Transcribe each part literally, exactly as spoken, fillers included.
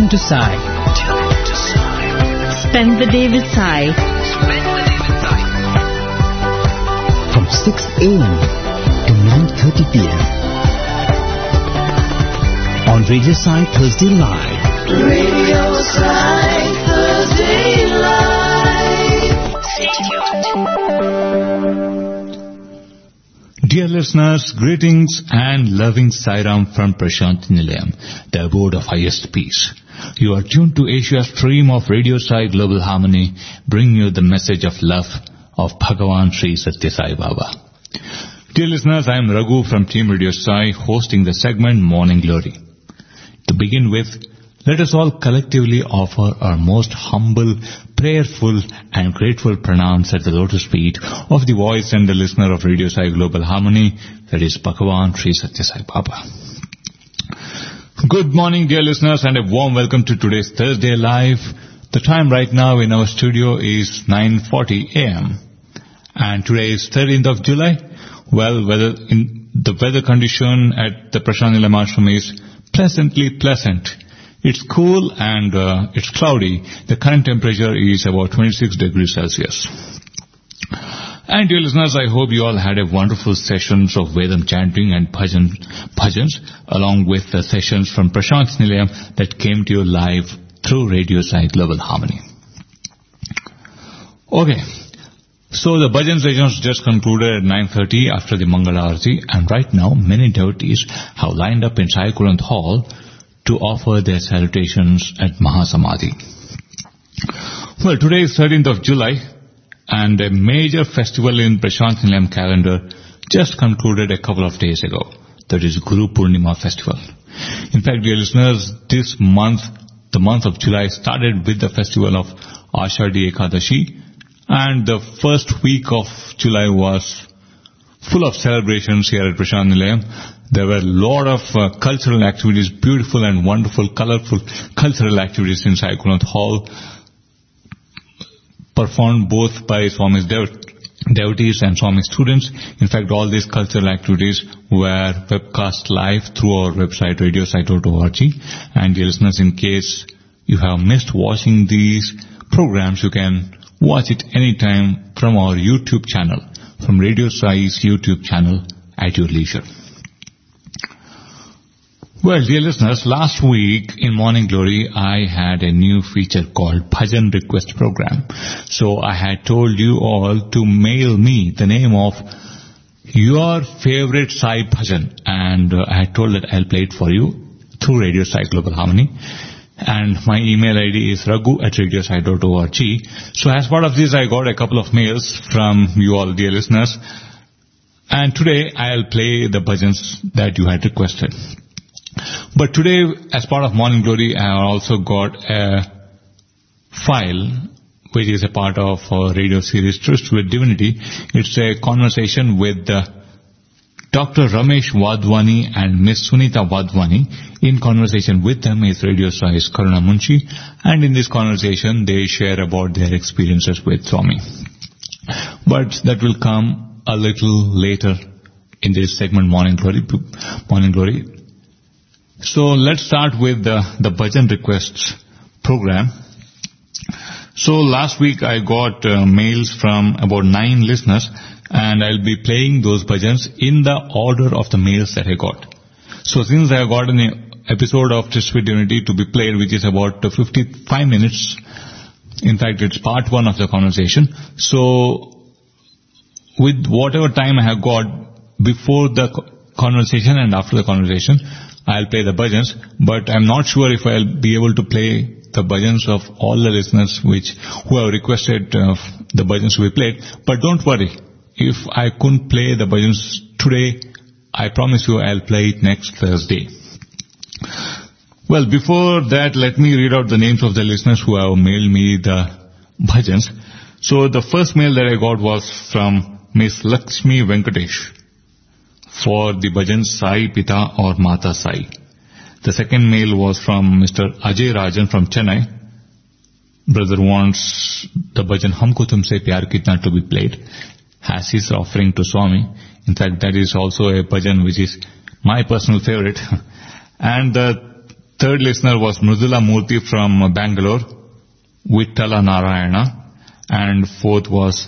to Sai. Spend the day with Sai. From six a.m. to nine thirty p.m. on Radio Sai Thursday Live. Radio Sai Thursday Live. Stay tuned. Dear listeners, greetings and loving Sairam from Prashanthi Nilayam, the abode of highest peace. You are tuned to Asia's stream of Radio Sai Global Harmony, bringing you the message of love of Bhagavan Sri Satya Sai Baba. Dear listeners, I am Raghu from Team Radio Sai, hosting the segment Morning Glory. To begin with, let us all collectively offer our most humble, prayerful and grateful pranams at the lotus feet of the voice and the listener of Radio Sai Global Harmony, that is Bhagavan Sri Satya Sai Baba. Good morning, dear listeners, and a warm welcome to today's Thursday Live. The time right now in our studio is nine forty a.m. and today is thirteenth of July. Well, weather in the weather condition at the Prashanthi Nilayam Ashram is pleasantly pleasant. It's cool and uh, it's cloudy. The current temperature is about twenty-six degrees Celsius. And dear listeners, I hope you all had a wonderful sessions of Vedam chanting and bhajan, bhajans, along with the sessions from Prashanthi Nilayam that came to you live through Radio Sai Global Harmony. Okay, so the bhajan sessions just concluded at nine thirty after the Mangala Arati, and right now many devotees have lined up in Sai Kulant Hall to offer their salutations at Mahasamadhi. Well, today is thirteenth of July, and a major festival in Prashanthi Nilayam calendar just concluded a couple of days ago. That is Guru Purnima festival. In fact, dear listeners, this month, the month of July, started with the festival of Ashadhi Ekadashi, and the first week of July was full of celebrations here at Prashanthi Nilayam. There were a lot of uh, cultural activities, beautiful and wonderful, colorful cultural activities in Sai Kulant Hall, performed both by Swami's dev- devotees and Swami students. In fact, all these cultural activities were webcast live through our website, radio sai dot org. And dear listeners, in case you have missed watching these programs, you can watch it anytime from our YouTube channel, from Radio Sai's YouTube channel at your leisure. Well, dear listeners, last week in Morning Glory, I had a new feature called Bhajan Request Program. So I had told you all to mail me the name of your favorite Sai Bhajan, and uh, I had told that I'll play it for you through Radio Sai Global Harmony. And my email I D is raghu at radio sai dot org. So as part of this, I got a couple of mails from you all, dear listeners. And today, I'll play the bhajans that you had requested. But today, as part of Morning Glory, I also got a file which is a part of our radio series Tryst with Divinity. It's a conversation with uh, Doctor Ramesh Wadhwani and Miss Sunita Wadhwani. In conversation with them is Radio Sai's Karuna Munshi, and in this conversation they share about their experiences with Swami. But that will come a little later in this segment, Morning Glory. Morning Glory. So let's start with the, the bhajan requests program. So last week I got uh, mails from about nine listeners, and I'll be playing those bhajans in the order of the mails that I got. So since I got an episode of Tryst with Divinity to be played, which is about uh, fifty-five minutes, in fact it's part one of the conversation. So with whatever time I have got before the conversation and after the conversation, I'll play the bhajans, but I'm not sure if I'll be able to play the bhajans of all the listeners which who have requested uh, the bhajans to be played. But don't worry, if I couldn't play the bhajans today, I promise you I'll play it next Thursday. Well, before that, let me read out the names of the listeners who have mailed me the bhajans. So the first mail that I got was from Miss Lakshmi Venkatesh for the bhajan Sai Pita or Mata Sai. The second mail was from Mister Ajay Rajan from Chennai. Brother wants the bhajan Humko Tumse Pyar Kitna to be played, as he's offering to Swami. In fact, that is also a bhajan which is my personal favorite. And the Third listener was Mridula Murthy from Bangalore, Vittala Narayana, and fourth was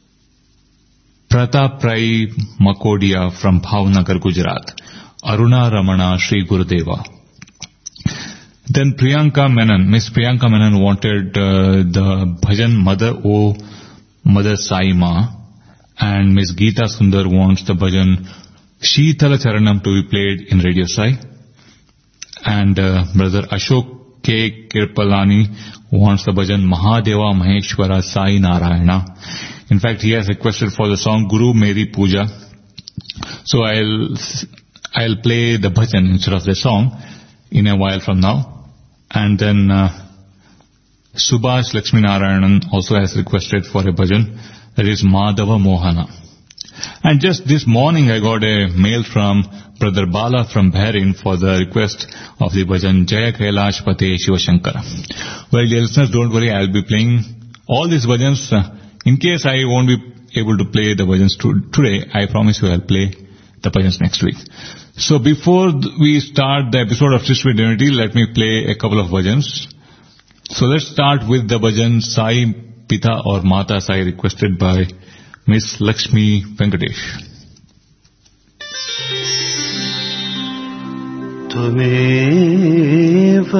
Pratap Rai Makodia from Bhavnagar, Gujarat, Aruna Ramana Sri Gurudeva. Then Priyanka Menon, Miss Priyanka Menon wanted uh, the bhajan Mother O Mother Sai Ma, and Miss Geeta Sundar wants the bhajan Sheetala Charanam to be played in Radio Sai. And uh, brother Ashok K. Kirpalani wants the bhajan Mahadeva Maheshwara Sai Narayana. In fact, he has requested for the song Guru Meri Puja. So I'll I'll play the bhajan instead of the song in a while from now. And then uh, Subhash Lakshmi Narayanan also has requested for a bhajan, that is Madhava Mohana. And just this morning I got a mail from Brother Bala from Bahrain for the request of the bhajan Jaya Kailash Pate Shiva Shankara. Well, dear listeners, don't worry, I'll be playing all these bhajans. Uh, in case I won't be able to play the bhajans to, today, I promise you I'll play the bhajans next week. So before we start the episode of Srishti Divinity, let me play a couple of bhajans. So let's start with the bhajan Sai Pita or Mata Sai requested by Miss Lakshmi Venkatesh. Tvamev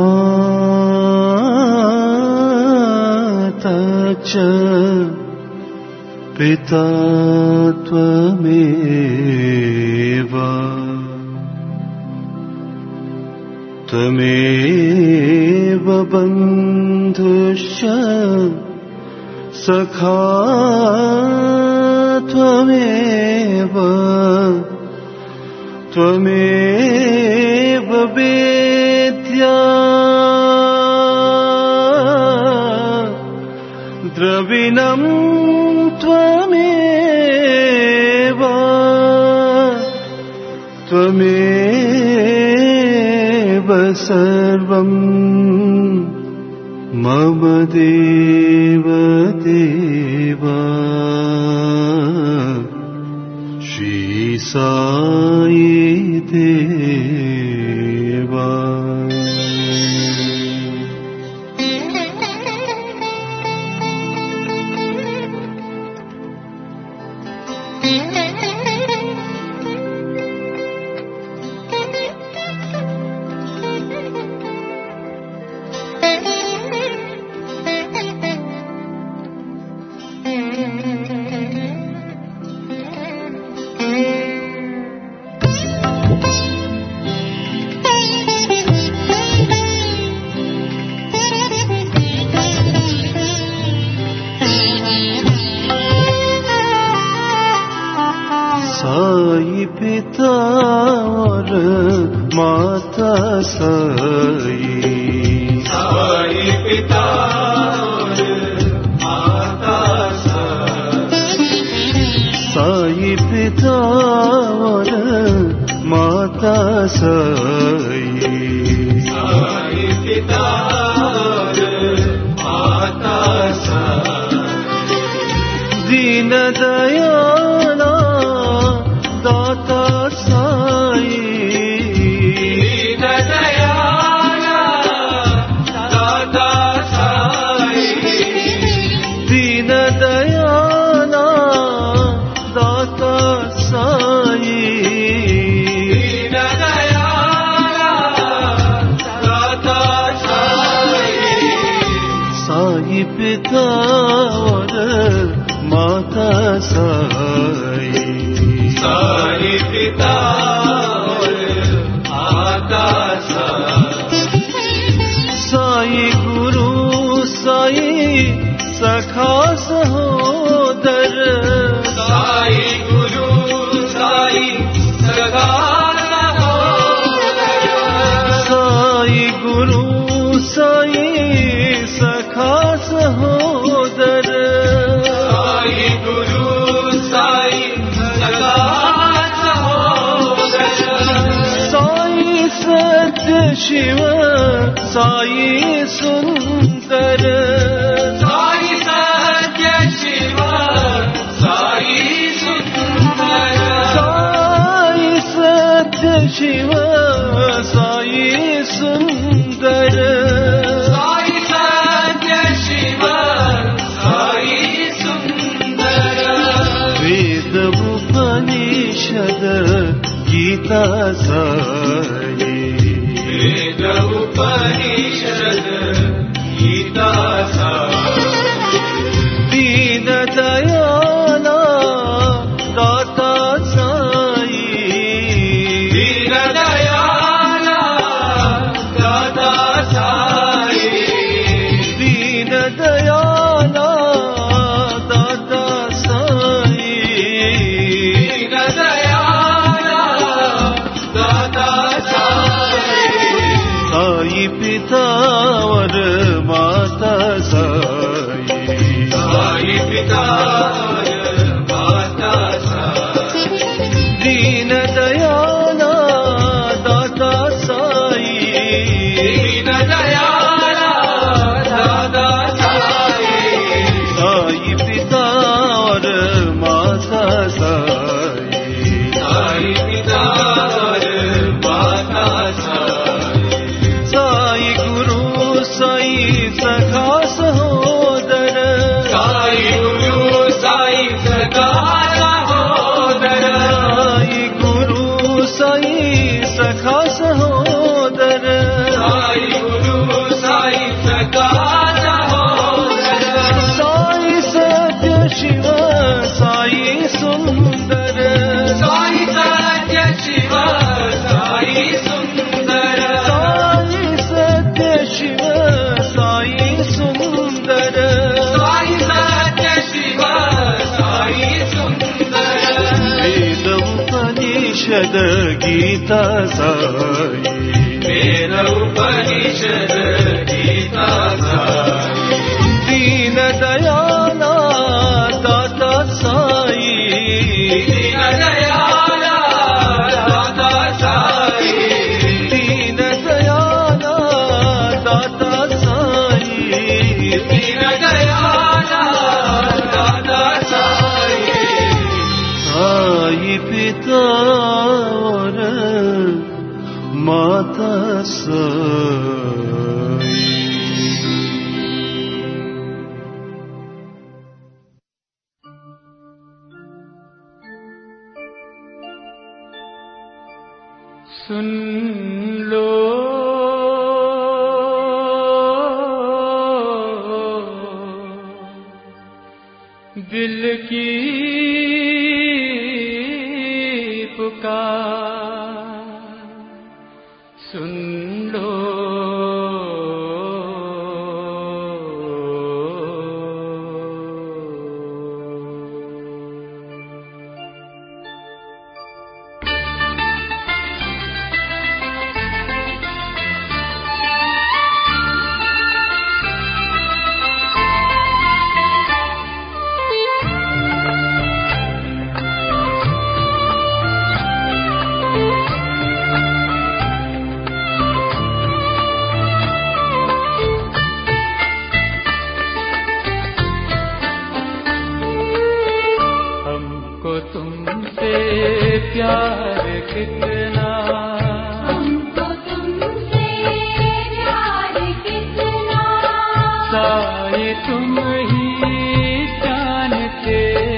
Mata Cha Pita Tvameva Tvameva Bandhusya Sakha Tvameva Tvameva Vedya Dravinam Tvameva Tvameva Sarvam Mama Deva Deva Shri Sai Deva. Sai Pita aur Mata Sai, Sai Pita aur Mata Sai, Sai Pita aur Mata Sai, Sai Pita aur Mata Sai, Deen Dayala Data Sai, Deen Dayala Data Sai, Deen Dayala Data Sai, Deen Dayala Data Sai, Sai Pita aur Mata Sai, Sai Pita aur Mata Sai, Sai Guru Sai Sakha Sahodar, Sai Guru Sai Sakha Sahodar, Sai Guru Sai Sakha Sahodar, Sai Guru Sai Sakha Sahodar, Sai Satya Shiva Sai Sundar, Sai Satya Shiva Sai Sundar, Sai Satya Shiva Sai सुंदर साई सत्य शिव साई सुंदर वेद उपनिषद गीता साई वेद उपनिषद गीता साई दीन दयाला दाता साई दीन दयाला दाता साई दीन दयाला दाता साई दीन दयाला दाता साई साई पिता और माता साई साई पिता माता साई दीन दयाला दाता साई दीन दयाला दाता साई साई पिता और माता साई साई पिता और माता साई साई गुरु साई सखा सहोदर साई गुरु साई सखा सहोदर साई गुरु साई सखा सहोदर साई गुरु साई सखा सहोदर साई सत्य शिव साई सुंदर साई सत्य शिव साई सुंदर साई सत्य शिव साई सुंदर साई सत्य शिव साई सुंदर वेद उपनिषद गीता साई वेद उपनिषद गीता साई दीन दयाला दाता साई दीन दयाला दाता साई दीन दयाला दाता साई दीन दयाला दाता साई साई पिता और माता साई। सुन लो दिल की पुकार, सुन लो प्यार कितना, हमको तुमसे प्यार कितना, साई तुम ही जानते,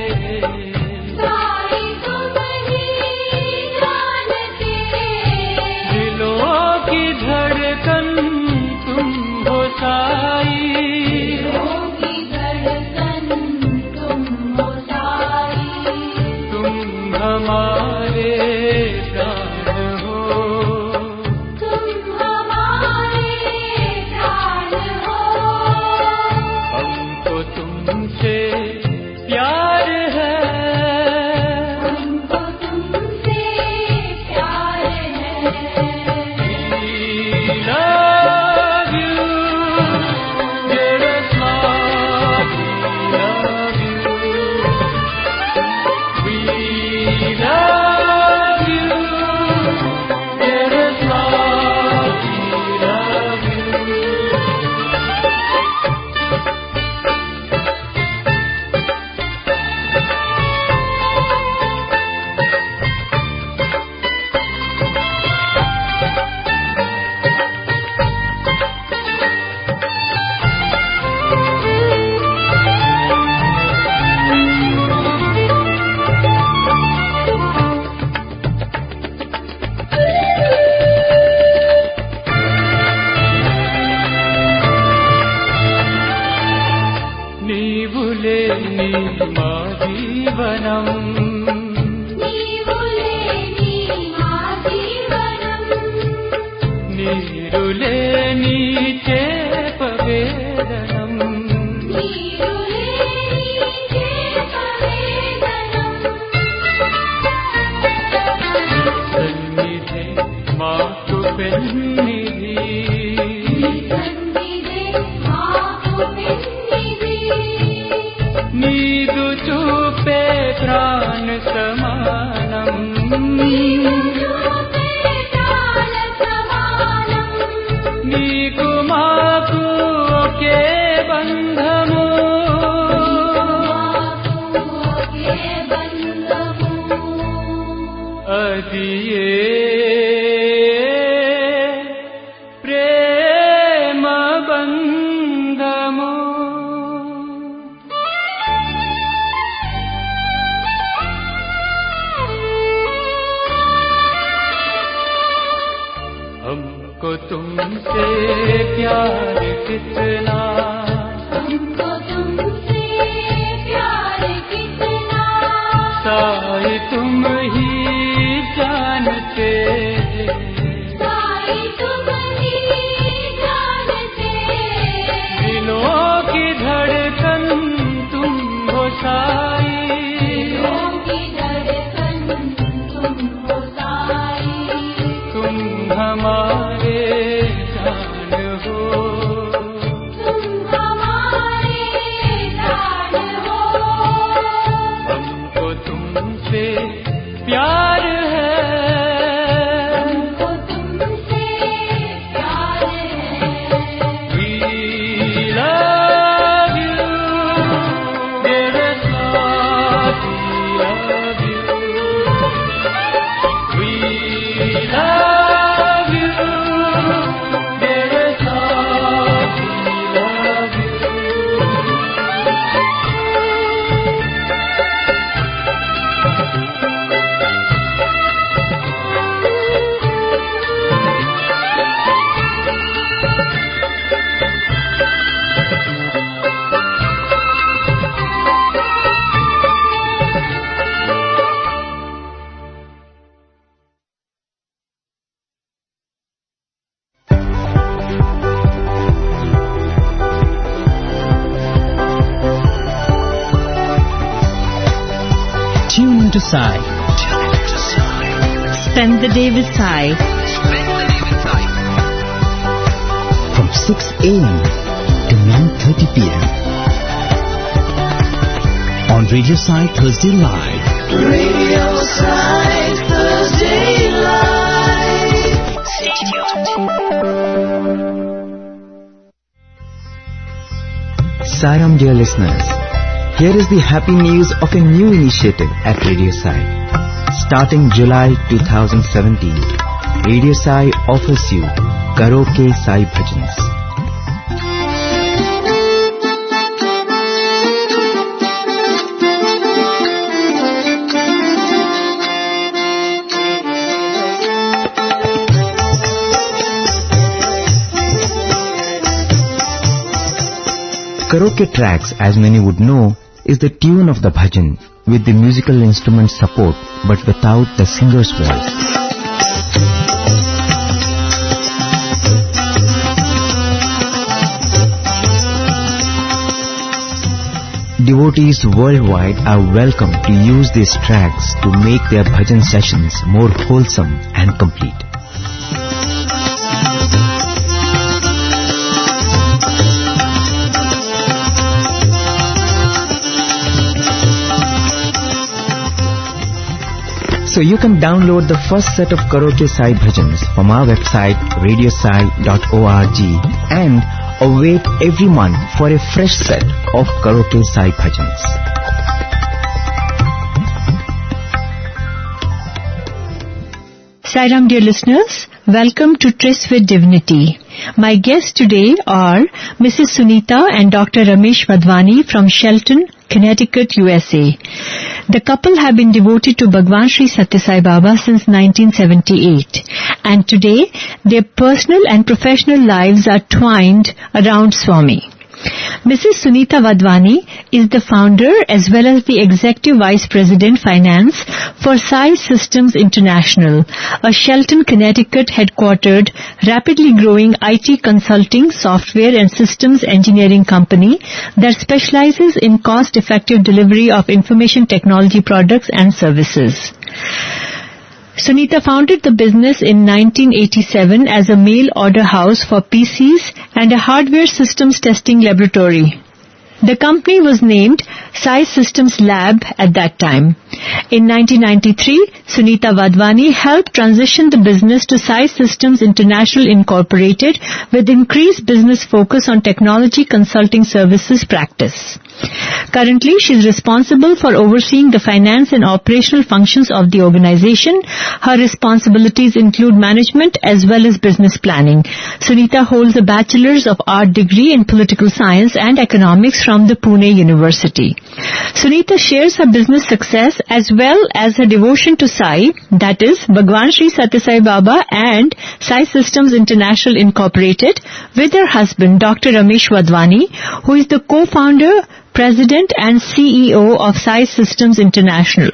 साई तुम ही जानते, दिलों की धड़कन तुम हो साई, दिलों की धड़कन तुम हो साई, तुम हमारे प्राण हो, तुम हमारे प्राण हो, हमको तुम నీరులే నీచే పవేదనం సన్నిధి మాకు పెన్నిధి నీదు చూపే ప్రాణ సమానం నీకు మాకు ఒకే బంధము అది ఏ ప్రేమ బంధము हमको तुमसे प्यार कितना हमको तुमसे प्यार कितना साई तुम ही जानते साई तुम ही जानते दिलों की धड़कन तुम हो साई दिलों की धड़कन तुम हो साई तुम हमारे जान हो तुम हमारे जान हो हमको तुमसे प्यार है हमको तुमसे प्यार है We love you, dear Lord, we love you. We love you, dear Lord, we love you. Tune into Sai. Spend the day with Sai. From six a.m. to nine thirty p.m. on Radio Sai Thursday Live. Radio Sai Thursday Live. Sairam, dear listeners, here is the happy news of a new initiative at Radio Sai. Starting July two thousand seventeen, Radio Sai offers you Karaoke Sai Bhajans. Karaoke tracks, as many would know, is the tune of the bhajan with the musical instrument support but without the singer's voice. Devotees worldwide are welcome to use these tracks to make their bhajan sessions more wholesome and complete. So you can download the first set of Karaoke Sai Bhajans from our website radio sai dot org and await every month for a fresh set of Karaoke Sai Bhajans. Sairam, dear listeners, welcome to Tryst with Divinity. My guests today are Missus Sunita and Doctor Ramesh Madhwani from Shelton, Connecticut, U S A. The couple have been devoted to Bhagwan Sri Satya Sai Baba since nineteen seventy-eight, and today their personal and professional lives are twined around Swami. Missus Sunita Vadvani is the founder as well as the Executive Vice President Finance for Sai Systems International, a Shelton, Connecticut headquartered, rapidly growing I T consulting, software and systems engineering company that specializes in cost-effective delivery of information technology products and services. Sunita founded the business in nineteen eighty-seven as a mail order house for P Cs and a hardware systems testing laboratory. The company was named Sai Systems Lab at that time. In nineteen ninety-three, Sunita Vadvani helped transition the business to Sai Systems International Incorporated with increased business focus on technology consulting services practice. Currently, she is responsible for overseeing the finance and operational functions of the organization. Her responsibilities include management as well as business planning. Sunita holds a Bachelor's of Art degree in Political Science and Economics from the Pune University. Sunita shares her business success as well as her devotion to Sai, that is, Bhagwan Sri Satya Sai Baba and Sai Systems International Incorporated, with her husband, Doctor Ramesh Vadvani, who is the co-founder, President and C E O of Sai Systems International.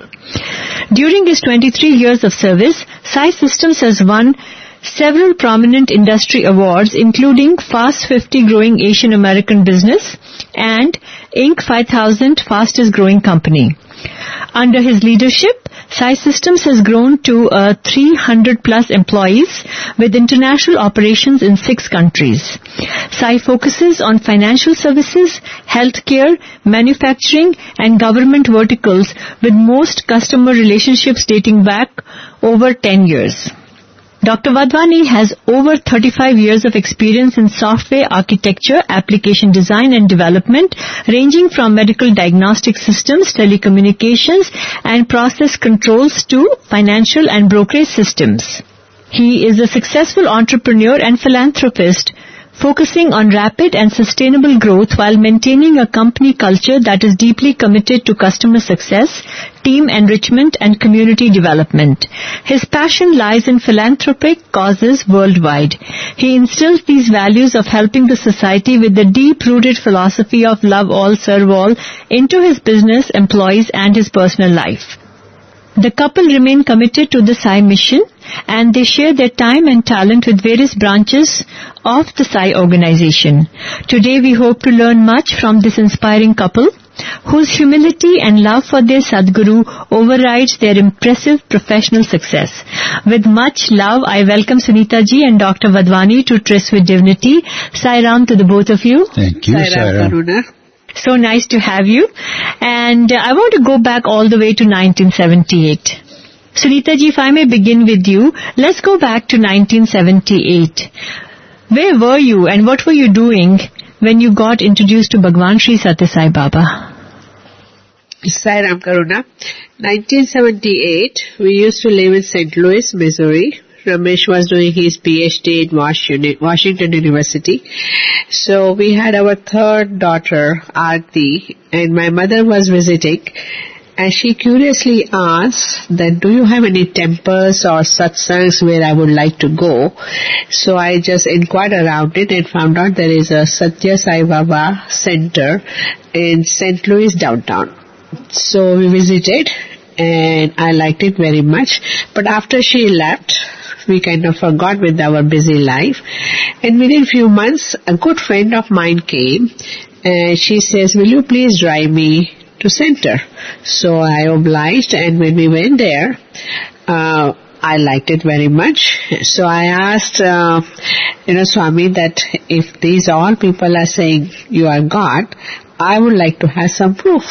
During his twenty-three years of service, Sai Systems has won several prominent industry awards, including Fast fifty Growing Asian American Business and Inc five thousand Fastest Growing Company. Under his leadership, Sai Systems has grown to uh, three hundred plus employees with international operations in six countries. Sai focuses on financial services, healthcare, manufacturing and government verticals, with most customer relationships dating back over ten years. Doctor Vadvani has over thirty-five years of experience in software architecture, application design and development, ranging from medical diagnostic systems, telecommunications and process controls to financial and brokerage systems. He is a successful entrepreneur and philanthropist, focusing on rapid and sustainable growth while maintaining a company culture that is deeply committed to customer success, team enrichment and community development. His passion lies in philanthropic causes worldwide. He instills these values of helping the society with the deep-rooted philosophy of love all, serve all into his business, employees and his personal life. The couple remain committed to the Sai mission and they share their time and talent with various branches of the Sai organization. Today we hope to learn much from this inspiring couple, whose humility and love for their Sadguru overrides their impressive professional success. With much love, I welcome Sunita ji and Doctor Vadvani to Tryst with Divinity. Sai Ram to the both of you. Thank you, Sai Ram, Karuna. So nice to have you. And uh, I want to go back all the way to nineteen seventy-eight. Sunita ji, if I may begin with you, let's go back to nineteen seventy-eight. Where were you and what were you doing when you got introduced to Bhagwan Sri Satya Sai Baba? Sai Ram, Karuna. nineteen seventy-eight, we used to live in Saint Louis, Missouri. Ramesh was doing his P H D in Washington University. So we had our third daughter, Aarti, and my mother was visiting. And she curiously asked that, do you have any temples or satsangs where I would like to go? So I just inquired around it and found out there is a Satya Sai Baba center in Saint Louis downtown. So we visited and I liked it very much. But after she left, we kind of forgot with our busy life. And within a few months, a good friend of mine came and she says, will you please drive me to center? So I obliged, and when we went there, uh, I liked it very much. So I asked, uh, you know, Swami, that if these all people are saying you are God, I would like to have some proof.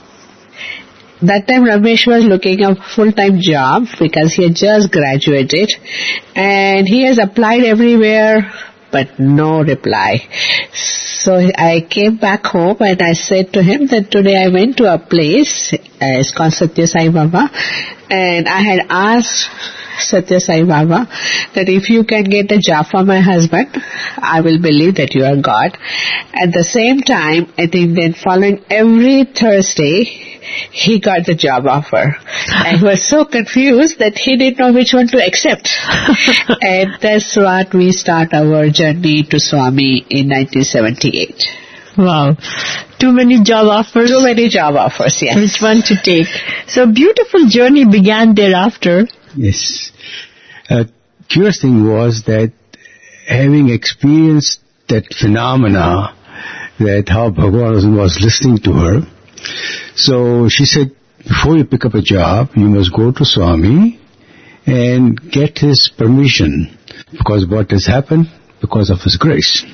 That time Ramesh was looking a full-time job because he had just graduated and he has applied everywhere but no reply. So I came back home and I said to him that today I went to a place, uh, it's called Satya Sai Baba, and I had asked Satya Sai Baba that if you can get a job for my husband, I will believe that you are God. At the same time, I think then following every Thursday, he got the job offer. I was so confused that he didn't know which one to accept. And that's what we start our journey to Swami in nineteen seventy-eight. Wow. Too many job offers. Too many job offers, yes. Which one to take? So beautiful journey began thereafter. Yes. Uh, curious thing was that having experienced that phenomena, that how Bhagavan was listening to her, so she said, before you pick up a job, you must go to Swami and get his permission, because what has happened, because of his grace.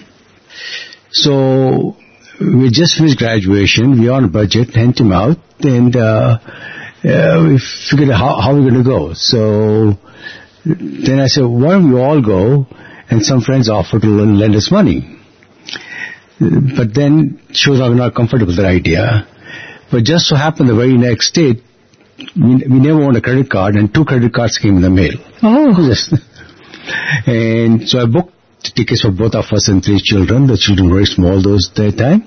So we just finished graduation, we are on budget, hand him out, and uh, uh, we figured out how, how we're going to go. So then I said, why don't we all go? And some friends offered to lend us money. But then she was not comfortable with that idea. But just so happened the very next day, we, we never owned a credit card, and two credit cards came in the mail. Oh. Yes. And so I booked tickets for both of us and three children. The children were very small those that time.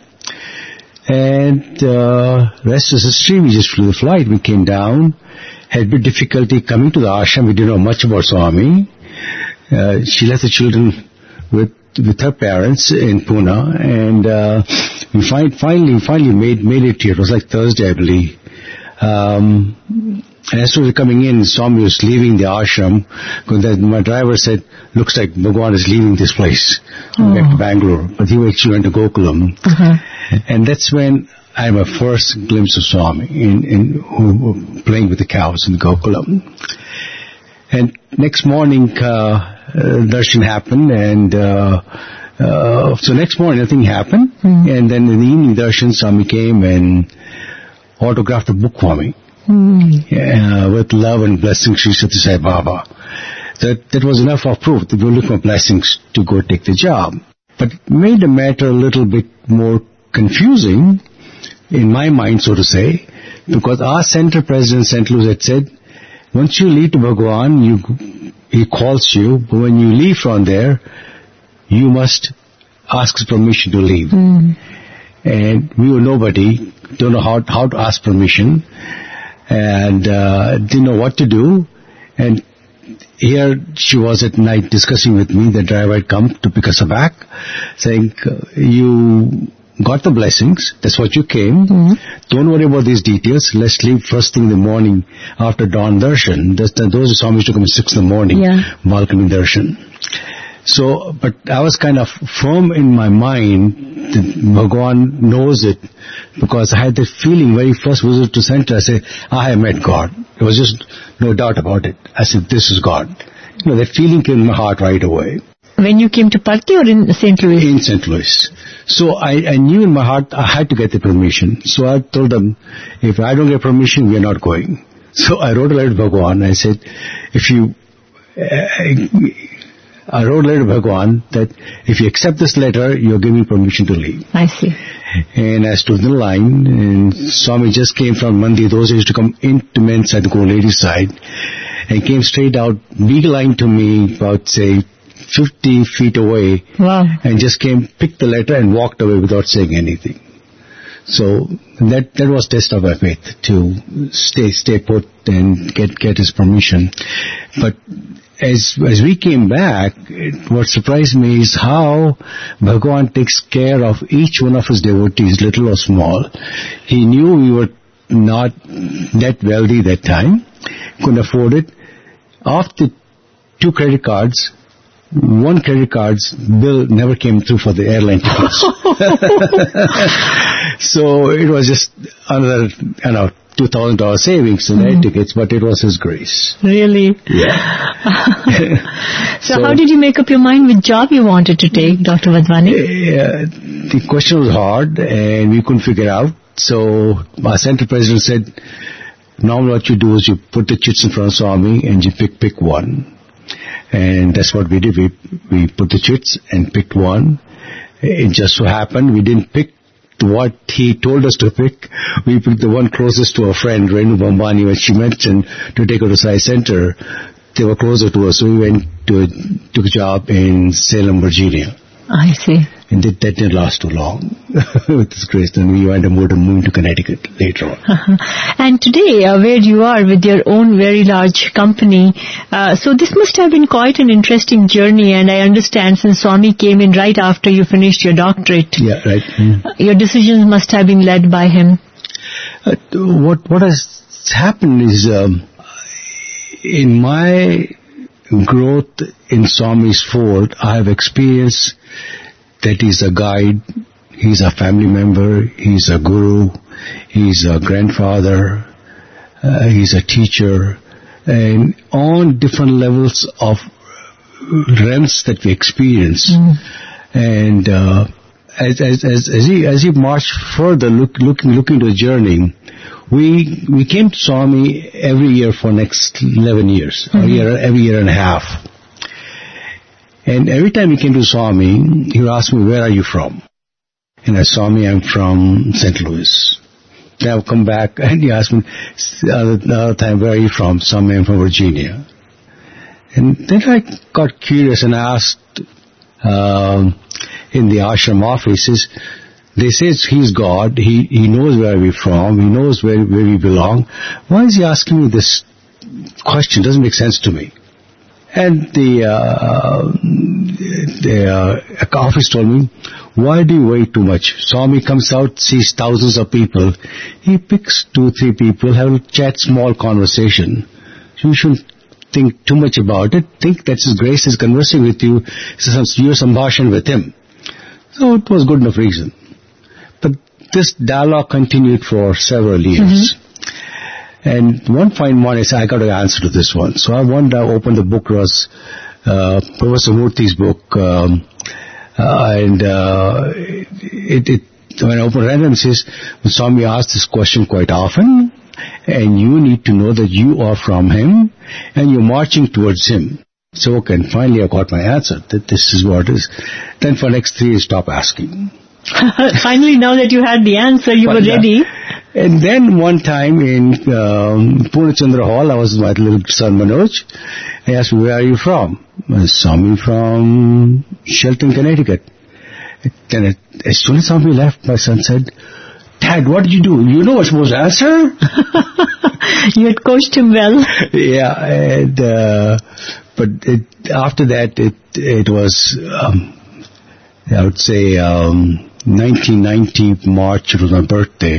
And uh, rest is history. We just flew the flight. We came down, had a bit difficulty coming to the ashram. We didn't know much about Swami. Uh, she left the children with with her parents in Pune, and uh, we find, finally finally made made it here. It was like Thursday, I believe. Um, and as we were coming in, Swami was leaving the ashram. Because my driver said, "Looks like Bhagwan is leaving this place, Oh. back to Bangalore." But he actually went to Gokulam, Uh-huh. and that's when I had my first glimpse of Swami in, in who, playing with the cows in Gokulam. And next morning, uh, uh, darshan happened, and uh, uh, so next morning nothing happened. Mm. And then in the evening, darshan, Swami came and autographed a book for me, Mm. uh, with love and blessings, Sri Sathya Sai Baba. That that was enough of proof that we were looking for blessings to go take the job. But it made the matter a little bit more confusing in my mind, so to say, because our center president, Saint Louis, had said, once you leave to Bhagwan, you, he calls you, but when you leave from there, you must ask his permission to leave. Mm. And we were nobody, don't know how, how to ask permission, and uh, didn't know what to do. And here she was at night discussing with me. The driver had come to pick us back, saying, you got the blessings, that's what you came. Mm. Don't worry about these details. Let's leave first thing in the morning after dawn darshan. Those are Swami used to come at six in the morning, Yeah. balcony darshan. So, but I was kind of firm in my mind that Bhagwan knows it, because I had that feeling very first visit to center. I said, I have met God. There was just no doubt about it. I said, this is God. You know, that feeling came in my heart right away. When you came to Parthi or in Saint Louis? In Saint Louis. So I, I knew in my heart I had to get the permission. So I told them, if I don't get permission, we are not going. So I wrote a letter to Bhagwan. I said, if you, uh, I wrote a letter to Bhagwan that if you accept this letter, you're giving me permission to leave. I see. And I stood in the line, and Swami just came from Mandi. Those used to come into men's side, go ladies' side, and came straight out, big line to me, about say fifty feet away, Wow. and just came, picked the letter, and walked away without saying anything. So that that was test of my faith, to stay stay put and get get his permission. But as as we came back, it, what surprised me is how Bhagwan takes care of each one of his devotees, little or small. He knew we were not that wealthy that time, couldn't afford it. Of the two credit cards, one credit card's bill never came through for the airline tickets. So it was just another, you know, two thousand dollars savings in air tickets, but it was his grace. Really? Yeah. So, So- how did you make up your mind which job you wanted to take, Doctor Vadvani? Uh, the question was hard, and we couldn't figure out. So our center president said, normally what you do is you put the chits in front of Swami and you pick pick one. And that's what we did. We we put the chits and picked one. It just so happened we didn't pick what he told us to pick. We picked the one closest to our friend, Renu Bambani, when she mentioned to take her to Sai Center. They were closer to us, so we went to a, took a job in Salem, Virginia. I see. And that, that didn't last too long with this grace. And we went and moved to Connecticut later on. Uh-huh. And today, uh, where you are with your own very large company, uh, so this must have been quite an interesting journey. And I understand since Swami came in right after you finished your doctorate, Yeah, right. Mm. uh, your decisions must have been led by him. Uh, what what has happened is um, in my growth in Swami's fold, I have experienced that he's a guide, he's a family member, he's a guru, he's a grandfather, uh, he's a teacher, and on different levels of realms that we experience. Mm. And uh, as, as, as, as he as he marched further, look, looking looking to the journey, we we came to Swami every year for next eleven years, or year, every year and a half. And every time he came to Swami, he would ask me, where are you from? And I, Swami, I'm from Saint Louis. Then I would come back and he asked me, the other, the other time, where are you from? Swami, I'm from Virginia. And then I got curious and asked um, in the ashram offices, they say he's God, he, he knows where we're from, he knows where, where we belong. Why is he asking me this question? It doesn't make sense to me. And the, uh, the uh, office told me, why do you worry too much? Swami comes out, sees thousands of people. He picks two, three people, have a chat, small conversation. You shouldn't think too much about it. Think that His Grace is conversing with you. It's your sambhashan with Him. So it was good enough reason. But this dialogue continued for several years. Mm-hmm. And one fine morning, I said, I got an answer to this one. So I one day opened the book, was uh, Professor Murthy's book, um, uh, and uh, it, it, when I opened it, it says, Swami asked this question quite often, and you need to know that you are from Him, and you're marching towards Him. So, okay, and finally I got my answer, that this is what it is. Then for next three years, stop asking. Finally, now that you had the answer, you but, were ready. Uh, and then one time in um, Purnachandra Hall, I was with my little son Manoj. He asked me, where are you from? I said, I'm from Shelton, Connecticut. Then it, as soon as Swami left, my son said, Dad, what did you do? You know what's supposed to answer? You had coached him well. Yeah, and, uh, but it, after that, it it was, um, I would say, um, nineteen ninety March, it was my birthday.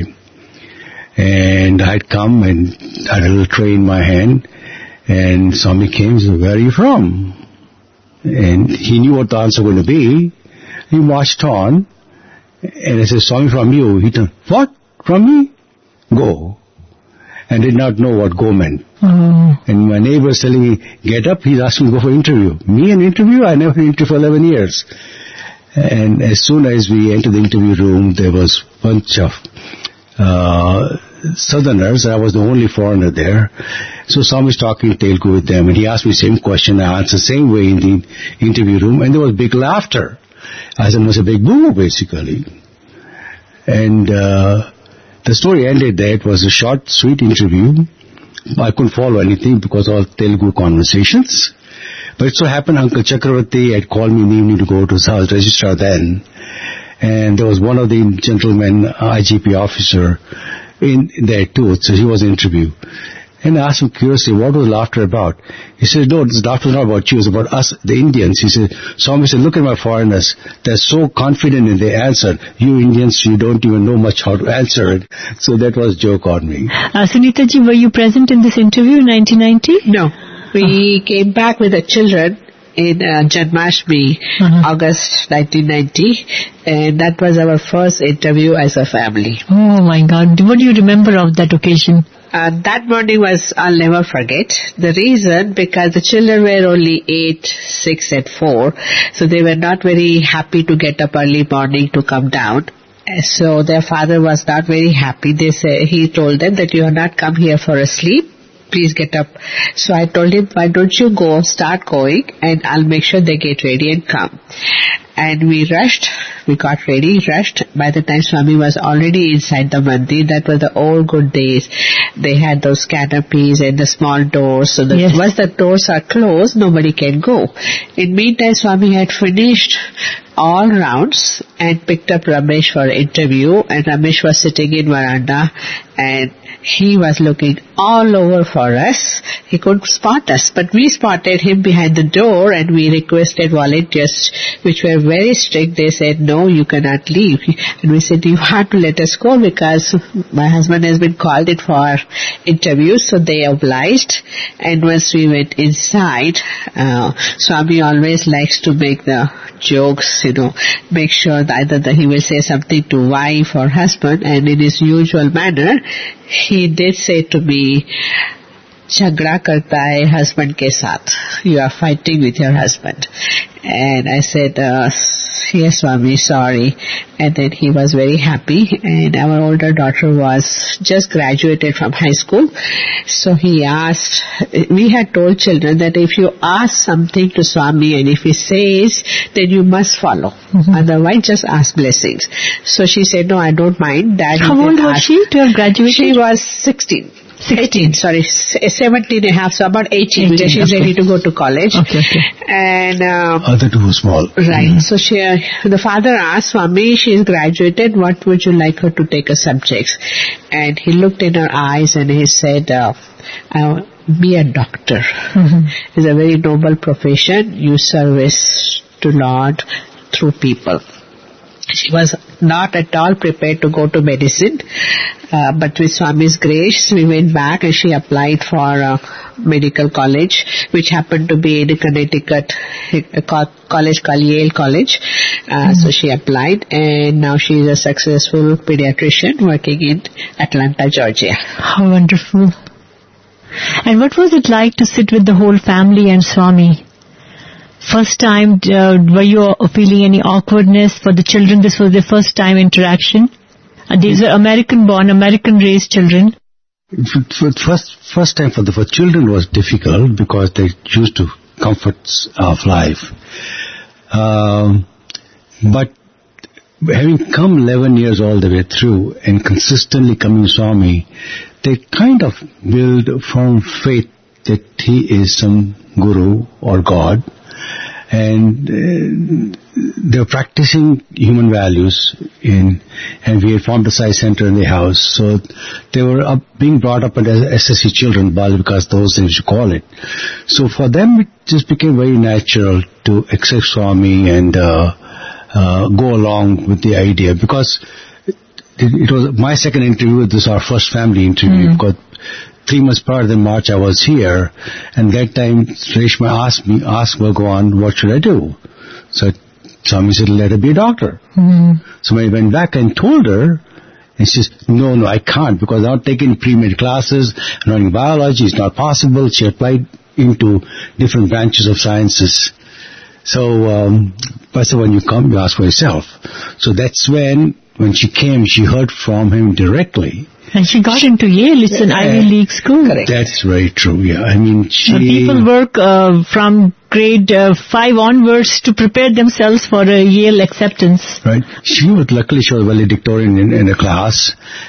And I'd come and I had a little tray in my hand, and Swami came and said, where are you from? And he knew what the answer was going to be. He marched on, and I said, Swami, from you. He turned, what? From me? Go. And did not know what go meant. Oh. And my neighbor was telling me, get up, he's asking me to go for interview. Me an interview? I never interviewed for eleven years. And as soon as we entered the interview room, there was a bunch of uh, Southerners. I was the only foreigner there. So Swami was talking Telugu with them, and he asked me the same question. I answered the same way in the interview room, and there was big laughter. I said, it was a big boo, basically. And uh, the story ended there. It was a short, sweet interview. I couldn't follow anything because all Telugu conversations. But it so happened Uncle Chakravarti had called me in the evening to go to his house, registrar then. And there was one of the gentlemen, I G P officer, in there too. So he was in interview. And I asked him curiously, what was laughter about? He said, no, this laughter is not about you, it's about us, the Indians. He said, Swami said, look at my foreigners. They're so confident in their answer. You Indians, you don't even know much how to answer it. So that was a joke on me. Uh, Sunita ji, were you present in this interview in nineteen ninety? No. We uh-huh. came back with the children in uh, Janmashtami, uh-huh. August nineteen ninety, and that was our first interview as a family. Oh my God. What do you remember of that occasion? Uh, that morning was, I'll never forget. The reason, because the children were only eight, six and four, so they were not very happy to get up early morning to come down. So their father was not very happy. They say, he told them that you have not come here for a sleep. Please get up. So I told him, why don't you go, start going, and I'll make sure they get ready and come. And we rushed, we got ready, rushed. By the time Swami was already inside the mandir, that was the old good days. They had those canopies and the small doors, so that yes. once the doors are closed, nobody can go. In meantime, Swami had finished all rounds and picked up Ramesh for interview, and Ramesh was sitting in veranda and he was looking all over for us. He couldn't spot us, but we spotted him behind the door and we requested volunteers, which were very strict. They said, no, you cannot leave. And we said, you have to let us go because my husband has been called in for interviews. So they obliged. And once we went inside, uh, Swami always likes to make the jokes, you know, make sure that either that he will say something to wife or husband, and in his usual manner, he did say to me, "Jhagda karta hai husband ke saath. You are fighting with your husband." And I said, uh, yes, Swami, sorry. And then he was very happy. And our older daughter was just graduated from high school. So he asked, we had told children that if you ask something to Swami and if he says, then you must follow. Mm-hmm. Otherwise, just ask blessings. So she said, no, I don't mind. Dad, how old was ask. she to have graduated? She was sixteen. eighteen, sorry, seventeen and a half, so about eighteen, because she's okay. ready to go to college. Okay, okay. And, uh, other two were small. Right. Mm. So she, uh, the father asked, Swami, she's graduated, what would you like her to take as subjects? And he looked in her eyes and he said, uh, I'll be a doctor. Mm-hmm. It's a very noble profession. You service to Lord through people. She was not at all prepared to go to medicine, uh, but with Swami's grace, we went back and she applied for a medical college, which happened to be in Connecticut, a college called Yale College. Uh, mm-hmm. So she applied, and now she is a successful pediatrician working in Atlanta, Georgia. How wonderful. And what was it like to sit with the whole family and Swami? First time, uh, were you feeling any awkwardness for the children? This was their first time interaction. And these were American-born, American-raised children. For first, first time for the for children was difficult because they used to comforts of life. Um, but having come eleven years all the way through and consistently coming to Swami, they kind of build a firm faith that he is some guru or God. And uh, they're practicing human values in, and we had formed a Sai Center in the house. So they were up, being brought up as S S C children, Bal Vikas, those things you call it. So for them, it just became very natural to accept Swami and uh, uh, go along with the idea, because it, it was my second interview. This is our first family interview. Mm. Because Three months prior than March, I was here, and that time Reshma asked me, asked Bhagwan, what should I do? So Swami said, let her be a doctor. Mm-hmm. So when I went back and told her, and she said, no, no, I can't, because I'm not taking pre-med classes, I'm learning biology, it's not possible. She applied into different branches of sciences. So, um, I said, when you come, you ask for yourself. So that's when, when she came, she heard from him directly. And she got into Yale. It's an uh, Ivy League school. Correct. That's very true, yeah. I mean, she... Uh, people work uh, from grade uh, five onwards to prepare themselves for a Yale acceptance. Right. She was, luckily, she was valedictorian in, in the class.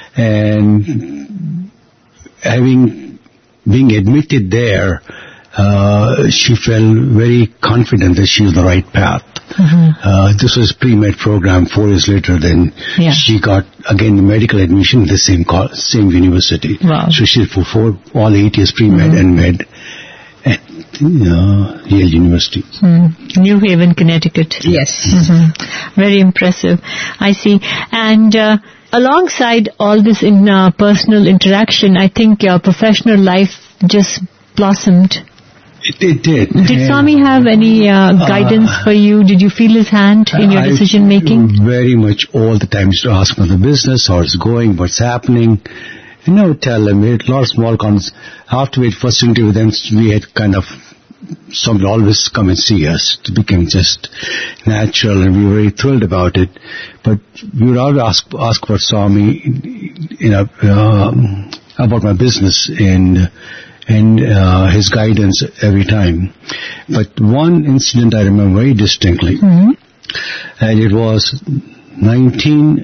And having, being admitted there, uh, she felt very confident that she was the right path. Mm-hmm. Uh, this was pre-med program. Four years later, then yeah. she got again the medical admission at the same co- same university. Wow. So she did for four, all eight years pre-med mm-hmm. and med at uh, Yale University. Mm. New Haven, Connecticut. Yes. Mm-hmm. Very impressive. I see. And uh, alongside all this in uh, personal interaction, I think your professional life just blossomed. It, it did. Did Swami have any uh, guidance uh, for you? Did you feel his hand in your I decision making? Very much all the time. To ask for the business, how it's going, what's happening. You know, tell them. We had a lot of small cons. After we had first interview with them, we had kind of, some would always come and see us. It became just natural, and we were very thrilled about it. But we would always ask, ask for Swami, you know, um, about my business and and uh, his guidance every time. But one incident I remember very distinctly, mm-hmm. and it was nineteen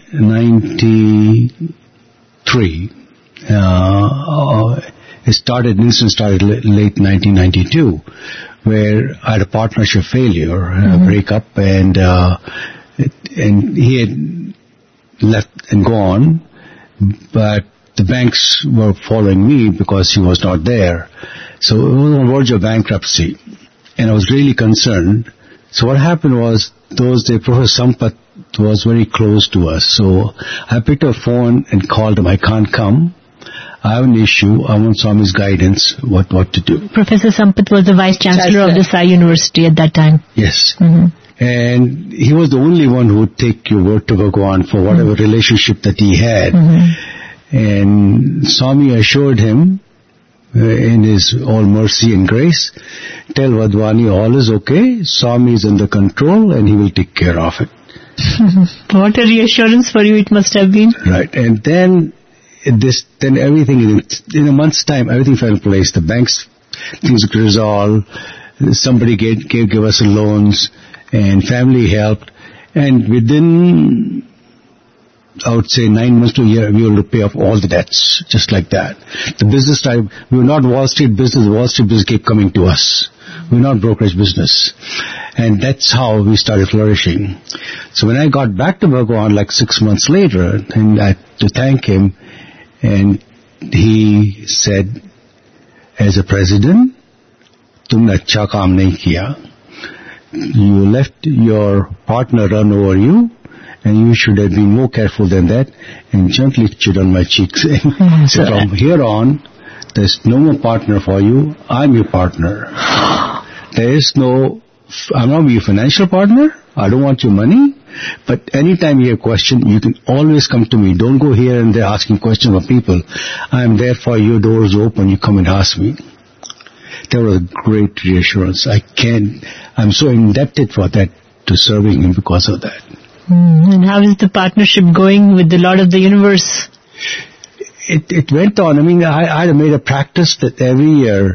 ninety-three. Uh, it started, incident started late nineteen ninety-two, where I had a partnership failure, mm-hmm. a breakup, and uh, and he had left and gone, but the banks were following me because he was not there. So it was on the verge of bankruptcy, and I was really concerned. So what happened was, those days Professor Sampath was very close to us. So I picked up a phone and called him. I can't come. I have an issue. I want Swami's guidance, what, what to do. Professor Sampath was the Vice Chancellor of the Sai University at that time. Yes. Mm-hmm. And he was the only one who would take your word to Bhagwan for whatever mm-hmm. relationship that he had. Mm-hmm. And Swami assured him, uh, in his all mercy and grace, tell Vadvani all is okay, Swami is under control and he will take care of it. What a reassurance for you it must have been. Right. And then this, then everything, in, in a month's time, everything fell in place. The banks, things were resolved. Somebody gave, gave, gave us loans, and family helped. And within, I would say, nine months to a year, we will pay off all the debts, just like that. The business type, we were not Wall Street business. Wall Street business kept coming to us. We were not brokerage business. And that's how we started flourishing. So when I got back to Bhagwan, like six months later, and I had to thank him, and he said, as a president, तुमने अच्छा काम नहीं किया. You left your partner run over you, and you should have been more careful than that, and gently chewed on my cheeks. And said, from here on, there's no more partner for you. I'm your partner. There is no, I'm not your financial partner. I don't want your money. But anytime you have a question, you can always come to me. Don't go here and there asking questions of people. I'm there for you. Doors open. You come and ask me. That was a great reassurance. I can't, I'm so indebted for that, to serving him because of that. Mm, and how is the partnership going with the Lord of the Universe? It, it went on. I mean, I, I made a practice that every year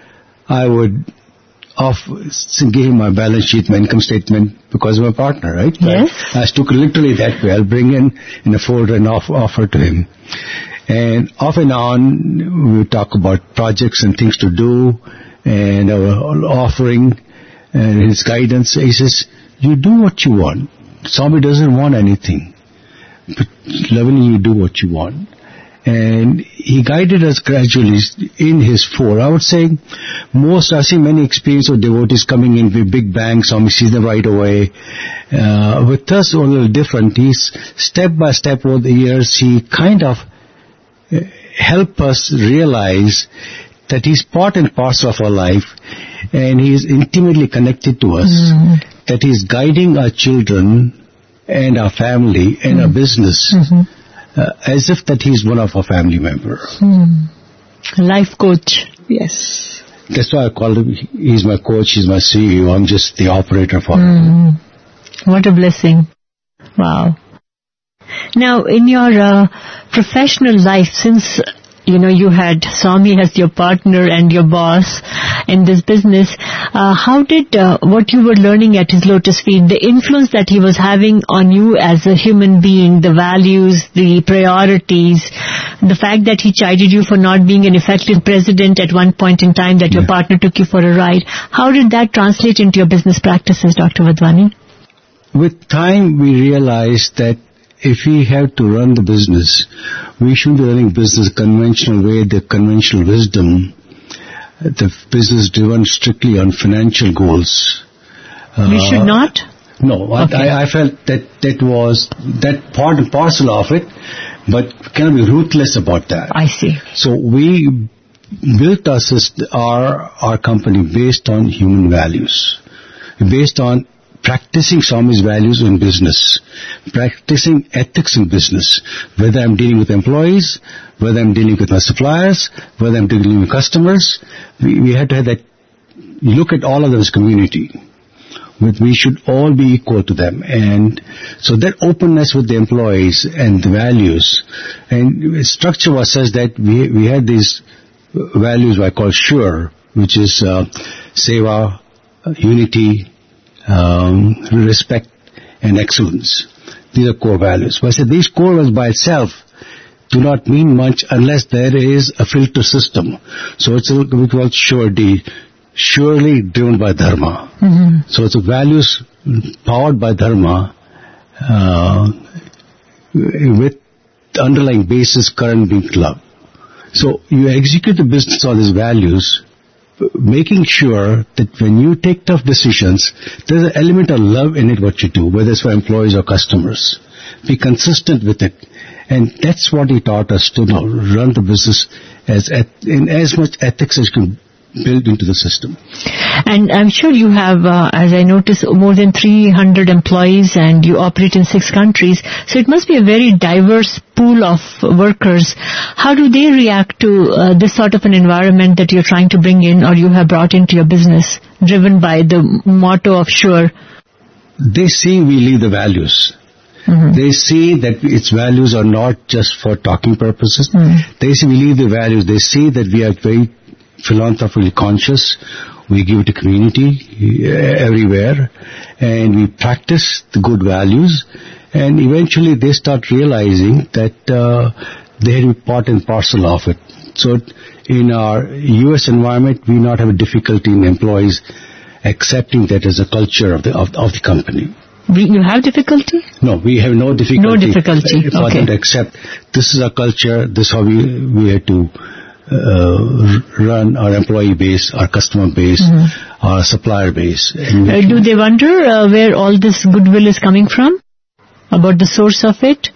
I would off, give him my balance sheet, my income statement, because of my partner, right? Yes. I, I took literally that way. I'll bring in in a folder and off, offer to him. And off and on, we talk about projects and things to do, and our offering, and his guidance. He says, you do what you want. Swami doesn't want anything, but lovingly you do what you want. And he guided us gradually in his four. I would say most, I see many experience of devotees coming in with big bangs. Swami sees them right away. Uh, with us, a little different. He's step by step over the years, he kind of uh, helped us realize that he's part and parcel of our life, and he is intimately connected to us, mm-hmm. that he's guiding our children and our family and mm-hmm. our business. Mm-hmm. Uh, as if that he's one of our family member. Hmm. Life coach. Yes. That's why I call him, he's my coach, he's my C E O, I'm just the operator for hmm. him. What a blessing. Wow. Now, in your uh, professional life, since, you know, you had Swami as your partner and your boss in this business, uh, how did uh, what you were learning at his lotus feet, the influence that he was having on you as a human being, the values, the priorities, the fact that he chided you for not being an effective president at one point in time, that yeah. your partner took you for a ride, how did that translate into your business practices, Doctor Vadvani? With time, we realized that if we have to run the business, we shouldn't be running business conventional way, the conventional wisdom, the business driven strictly on financial goals. We uh, should not? No, okay. I, I felt that that was that part and parcel of it, but cannot be ruthless about that. I see. So we built our, system, our, our company based on human values, based on practicing Swami's values in business, practicing ethics in business, whether I'm dealing with employees, whether I'm dealing with my suppliers, whether I'm dealing with customers. We, we had to have that, look at all of them as community. We should all be equal to them. And so that openness with the employees and the values, and structure was such that we, we had these values I call SURE, which is uh, Seva, Unity, Um, respect and excellence. These are core values. But I said these core values by itself do not mean much unless there is a filter system. So it's a, we call it surety, surely driven by dharma. Mm-hmm. So it's a values powered by dharma uh, with the underlying basis current being love. So you execute the business on these values, making sure that when you take tough decisions, there's an element of love in it, what you do, whether it's for employees or customers. Be consistent with it. And that's what he taught us to, you know, run the business as in as much ethics as you can build into the system. And I'm sure you have, uh, as I noticed, more than three hundred employees and you operate in six countries. So it must be a very diverse pool of workers. How do they react to uh, this sort of an environment that you're trying to bring in or you have brought into your business, driven by the motto of SURE? They see we live the values. Mm-hmm. They see that its values are not just for talking purposes. Mm-hmm. They see we live the values. They see that we are very philanthropically conscious. We give to community everywhere, and we practice the good values. And eventually, they start realizing that uh, they have to be part and parcel of it. So, in our U S environment, we not have a difficulty in employees accepting that as a culture of the of, of the company. We, you have difficulty? No, we have no difficulty. No difficulty. For okay. them to accept this is our culture. This is how we we have to uh, run our employee base, our customer base, mm-hmm. our supplier base. Uh, do they wonder uh, where all this goodwill is coming from? About the source of it?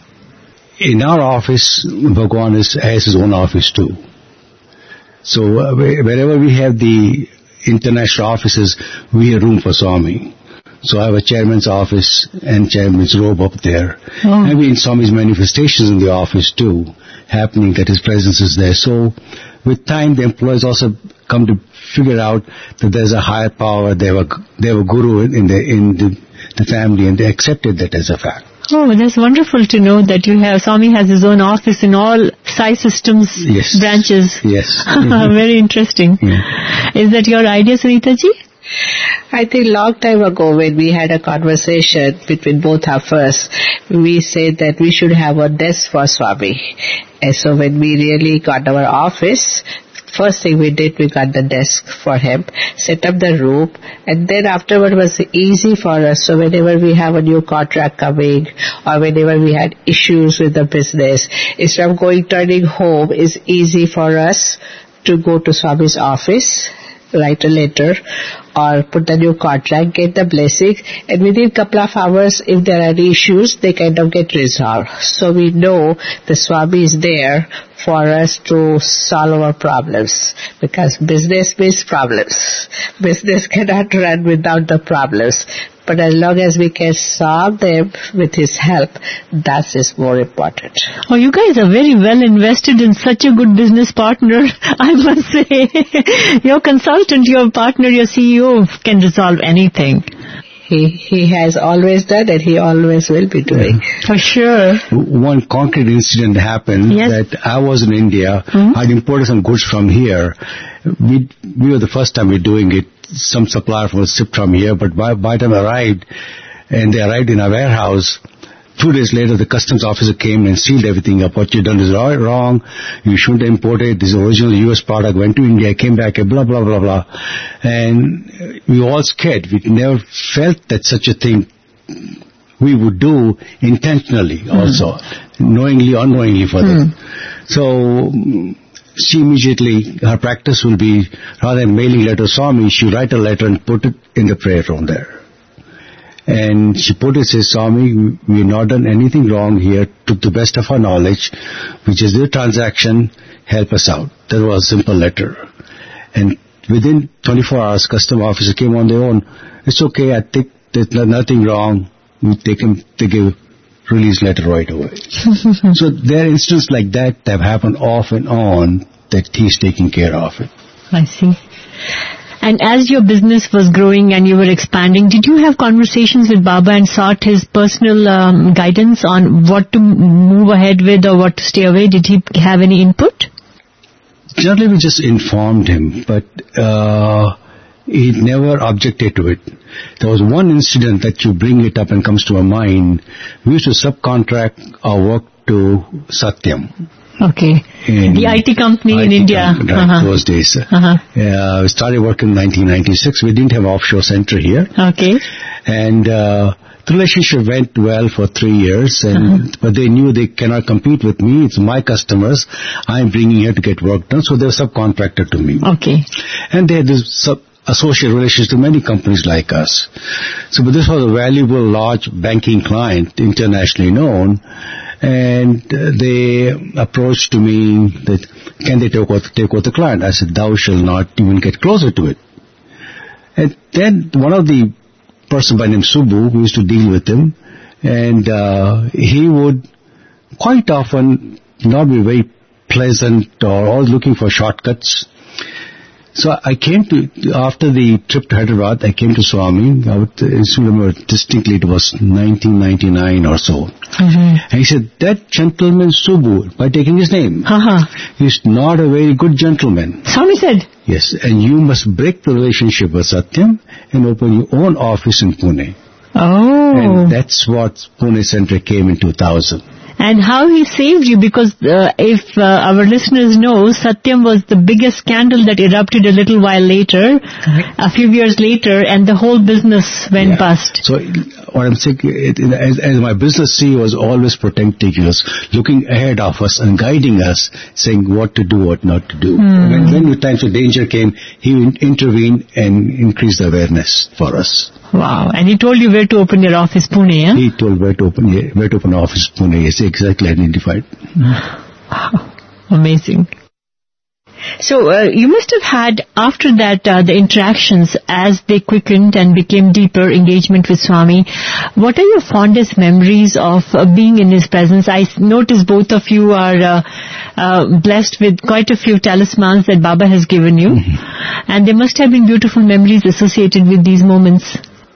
In our office, Bhagwan is, has his own office too. So uh, wherever we have the international offices, we have room for Swami. So I have a chairman's office and chairman's robe up there. Oh. And we in Swami's manifestations in the office too, happening that his presence is there. So with time, the employees also come to figure out that there's a higher power. They have a, they have a guru in the, in the, the family, and they accepted that as a fact. Oh, that's wonderful to know that you have, Swami has his own office in all Sai Systems yes. branches. Yes. Very interesting. Yeah. Is that your idea, Sunita ji? I think long time ago when we had a conversation between both of us, we said that we should have a desk for Swami. And so when we really got our office, first thing we did, we got the desk for him, set up the room, and then afterward was easy for us. So whenever we have a new contract coming, or whenever we had issues with the business, instead of going, turning home, it's easy for us to go to Swami's office, write a letter, or put the new contract, get the blessings, and within a couple of hours, if there are any issues, they kind of get resolved. So we know the Swami is there for us to solve our problems, because business means problems. Business cannot run without the problems. But as long as we can solve them with his help, that is more important. Oh, you guys are very well invested in such a good business partner, I must say. Your consultant, your partner, your C E O can resolve anything. He he has always done it. He always will be doing. Yeah. For sure. One concrete incident happened yes. that I was in India. Mm-hmm. I'd imported some goods from here. We we were the first time we were doing it. Some supplier was shipped from here, but by, by the time I arrived, and they arrived in our warehouse, two days later the customs officer came and sealed everything up. What you've done is wrong. You shouldn't import it. This is original U S product. Went to India, came back, blah, blah, blah, blah. And we were all scared. We never felt that such a thing we would do intentionally mm. also, knowingly or unknowingly for mm. them. So she immediately, her practice will be, rather than mailing letter to Swami, she write a letter and put it in the prayer room there. And she put it, says, Swami, we have not done anything wrong here, to the best of our knowledge, which is the transaction, help us out. That was a simple letter. And within twenty-four hours, custom officer came on their own. It's okay, I think there's nothing wrong. We take him, they give release letter right away. So there are instances like that that have happened off and on, that he's taking care of it. I see. And as your business was growing and you were expanding, did you have conversations with Baba and sought his personal um, guidance on what to move ahead with or what to stay away? Did he have any input? Generally, we just informed him, but uh, he never objected to it. There was one incident that you bring it up and comes to our mind. We used to subcontract our work to Satyam. Okay. In the I T company I T in India. Company, right, uh-huh. Those days. Uh-huh. Uh, we started working in nineteen ninety-six. We didn't have an offshore center here. Okay. And uh, The relationship went well for three years, and Uh-huh. but they knew they cannot compete with me. It's my customers. I'm bringing here to get work done, so they're a subcontractor to me. Okay. And they had this sub- associate relations to many companies like us. So, but this was a valuable, large banking client, internationally known, and uh, they approached to me that, can they take over, take over the client? I said, thou shall not even get closer to it. And then one of the person by name Subbu, who used to deal with him, and uh, he would quite often not be very pleasant or always looking for shortcuts. So I came to, after the trip to Hyderabad, I came to Swami. I would I still remember distinctly, it was nineteen ninety-nine or so. Mm-hmm. And he said, that gentleman Subbu, by taking his name, Uh-huh. he's not a very good gentleman. Swami said, Yes, and you must break the relationship with Satyam and open your own office in Pune. oh. And that's what Pune Center came in two thousand. And how he saved you, because uh, if uh, our listeners know, Satyam was the biggest scandal that erupted a little while later, a few years later, and the whole business went Yeah. bust. So what I'm saying, it, it, as, as my business C E O was always protecting us, looking ahead of us and guiding us, saying what to do, what not to do. Hmm. When, when the times of danger came, he in- intervened and increased the awareness for us. Wow. And he told you where to open your office, Pune, yeah? He told where to open, where to open an office in Pune. Yes, exactly identified. Wow. Amazing. So uh, you must have had, after that, uh, the interactions as they quickened and became deeper engagement with Swami. What are your fondest memories of uh, being in his presence? I s- notice both of you are uh, uh, blessed with quite a few talismans that Baba has given you. And there must have been beautiful memories associated with these moments.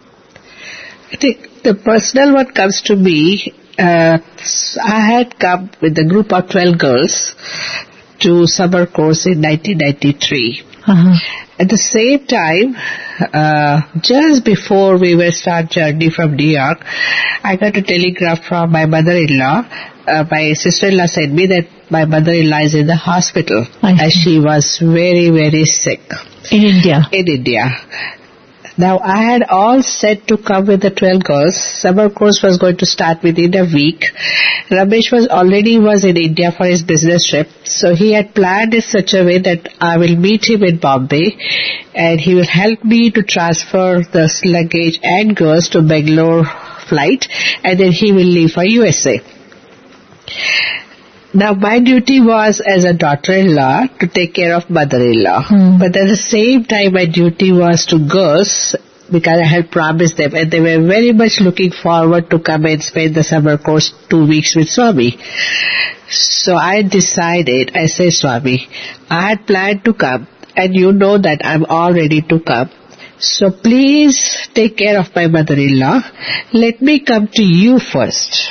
I think the personal one comes to me. Uh, I had come with a group of twelve girls to summer course in nineteen ninety-three. Uh-huh. At the same time, uh, just before we were start journey from New York, I got a telegram from my mother-in-law. Uh, my sister-in-law sent me that my mother-in-law is in the hospital I see. as she was very, very sick In India. in India. Now, I had all set to come with the twelve girls. Summer course was going to start within a week. Ramesh was already was in India for his business trip. So he had planned in such a way that I will meet him in Bombay and he will help me to transfer the luggage and girls to Bangalore flight, and then he will leave for U S A. Now, my duty was as a daughter-in-law to take care of mother-in-law. Hmm. But at the same time, my duty was to girls because I had promised them, and they were very much looking forward to come and spend the summer course two weeks with Swami. So I decided, I said, Swami, I had planned to come, and you know that I'm all ready to come. So please take care of my mother-in-law. Let me come to you first.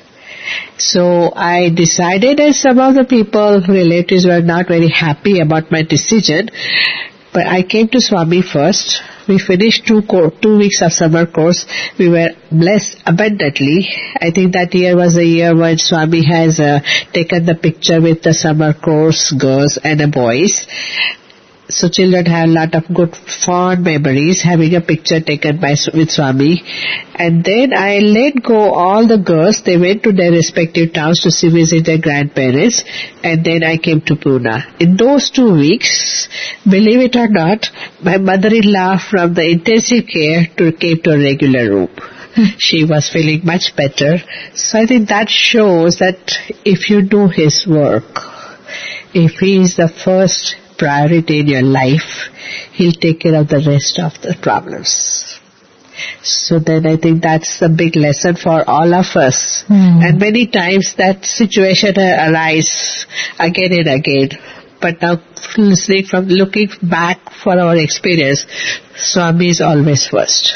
So I decided, and some of the people, relatives, were not very happy about my decision, but I came to Swami first. We finished two co- two weeks of summer course. We were blessed abundantly. I think that year was the year when Swami has uh, taken the picture with the summer course girls and the boys. So children had a lot of good fond memories having a picture taken by with Swami. And then I let go all the girls. They went to their respective towns to see visit their grandparents. And then I came to Pune. In those two weeks, believe it or not, my mother-in-law from the intensive care to, came to a regular room. She was feeling much better. So I think that shows that if you do his work, if he is the first priority in your life, he'll take care of the rest of the problems. So then I think that's the big lesson for all of us. Hmm. And many times that situation arises again and again. But now listening from, looking back for our experience, Swami is always first.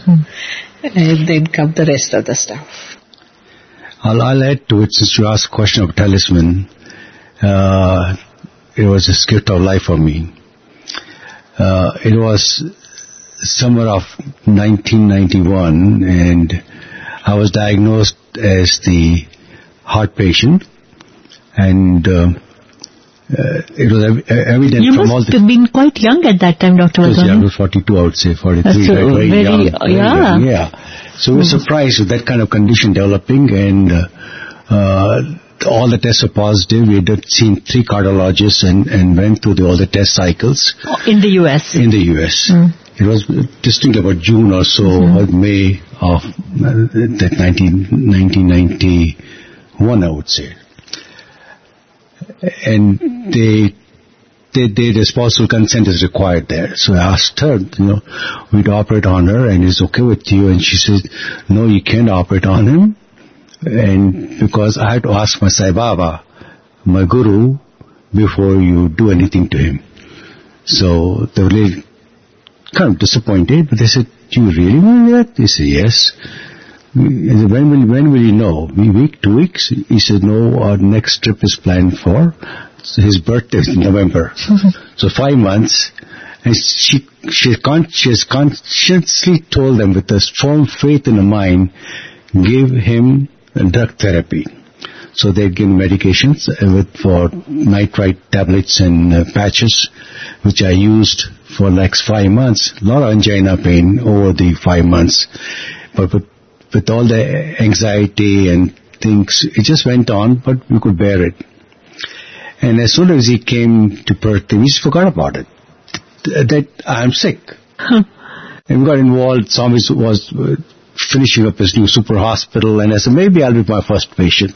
And then come the rest of the stuff. I'll, I'll add to it, since you asked a question of talisman. Uh, it was a gift of life for me. Uh, it was summer of nineteen ninety-one, and I was diagnosed as the heart patient, and uh, Uh, it was ev- evident You from must all the... have been quite young at that time, Doctor I was, yeah, I Wadhwani. was forty-two, I would say, forty-three, So right, very, very- young. very yeah. young, yeah. So we were surprised with that kind of condition developing, and uh, uh, all the tests were positive. We had seen three cardiologists and, and went through the, all the test cycles In the U S. in the U S. Mm. It was distinctly about June or so, or May of uh, that nineteen, nineteen ninety-one, I would say. And they They, they, the spousal consent is required there. So I asked her, you know, we'd operate on her, and it's okay with you. And she said, no, you can't operate on him. And because I had to ask my Sai Baba, my guru, before you do anything to him. So they were really kind of disappointed, but they said, do you really mean that? He said, yes. I said, when will, when will you know? A week, two weeks? He said, no, our next trip is planned for his birthday is in November. So five months. And she, she, con- she has consciously told them with a strong faith in her mind, give him drug therapy. So they'd given medications uh, with, for nitrite tablets and uh, patches, which I used for like five months. A lot of angina pain over the five months. But with, with all the anxiety and things, it just went on, but we could bear it. And as soon as he came to Perth, we just forgot about it. That I'm sick. Huh. And we got involved. Swami was uh, finishing up his new super hospital, and I said, maybe I'll be my first patient.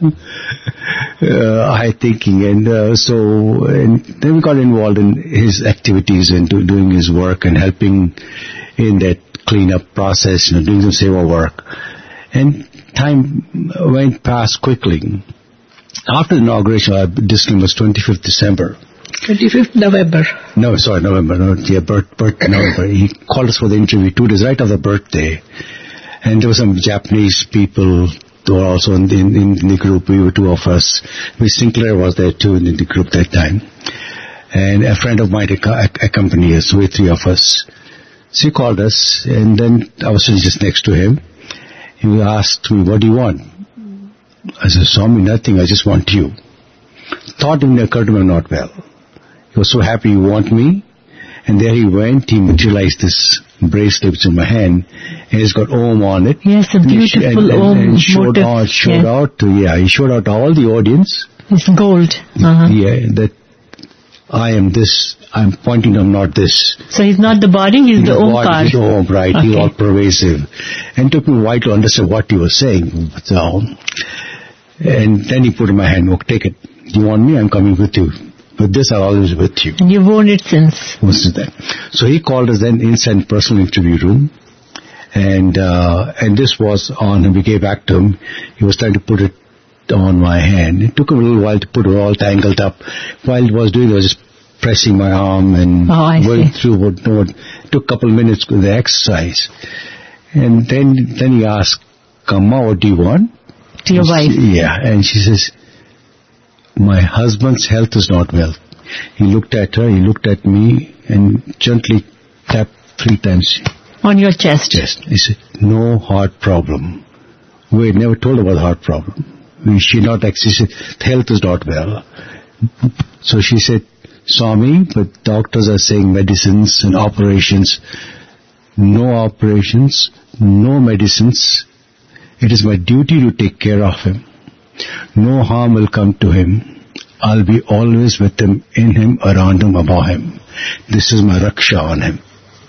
uh, I thinking, and uh, so and then we got involved in his activities and do, doing his work and helping in that cleanup process, you know, doing some seva work. And time went past quickly. After the inauguration, our discipline was twenty-fifth December. twenty-fifth November. No, sorry, November. No, yeah, birth, birth, November. He called us for the interview two days right after the birthday. And there were some Japanese people who were also in the, in, in the group. We were two of us. Miss Sinclair was there too in the group that time. And a friend of mine ac- accompanied us, we three of us. So he called us, and then I was sitting just next to him. He asked me, what do you want? I said, Swami, nothing, I just want you. Thought even occurred to me, I'm not well. He was so happy you want me. And there he went, he materialized this bracelet which is in my hand, and it's got Om on it. Yes, a And he beautiful sh- and, and, Om and showed motif. out, showed Yes. out to, yeah, he showed out to all the audience. It's gold. Uh-huh. Yeah, that I am this, I'm pointing, I'm not this. So he's not the body, he's the Omkar. He's the Om, right, he's Okay. all pervasive. And it took me a while to understand what he was saying. So, and then he put in my hand, look, take it. You want me? I'm coming with you. With this, I'm always with you. And you've worn it since. What's that? So he called us then inside personal interview room. And, uh, and this was on, and we gave back to him. He was trying to put it on my hand. It took him a little while to put it all tangled up. While he was doing it, I was just pressing my arm and Oh, I going see. through what, what, it took a couple of minutes with the exercise. And then, then he asked, Kamma, what do you want? To your wife. Yeah, and she says, my husband's health is not well. He looked at her, he looked at me, and gently tapped three times On your chest. chest. He said, no heart problem. We had never told her about the heart problem. We, she not actually said, health is not well. So she said, Swami, but doctors are saying medicines and operations. No operations, no medicines. It is my duty to take care of him. No harm will come to him. I'll be always with him, in him, around him, above him. This is my raksha on him.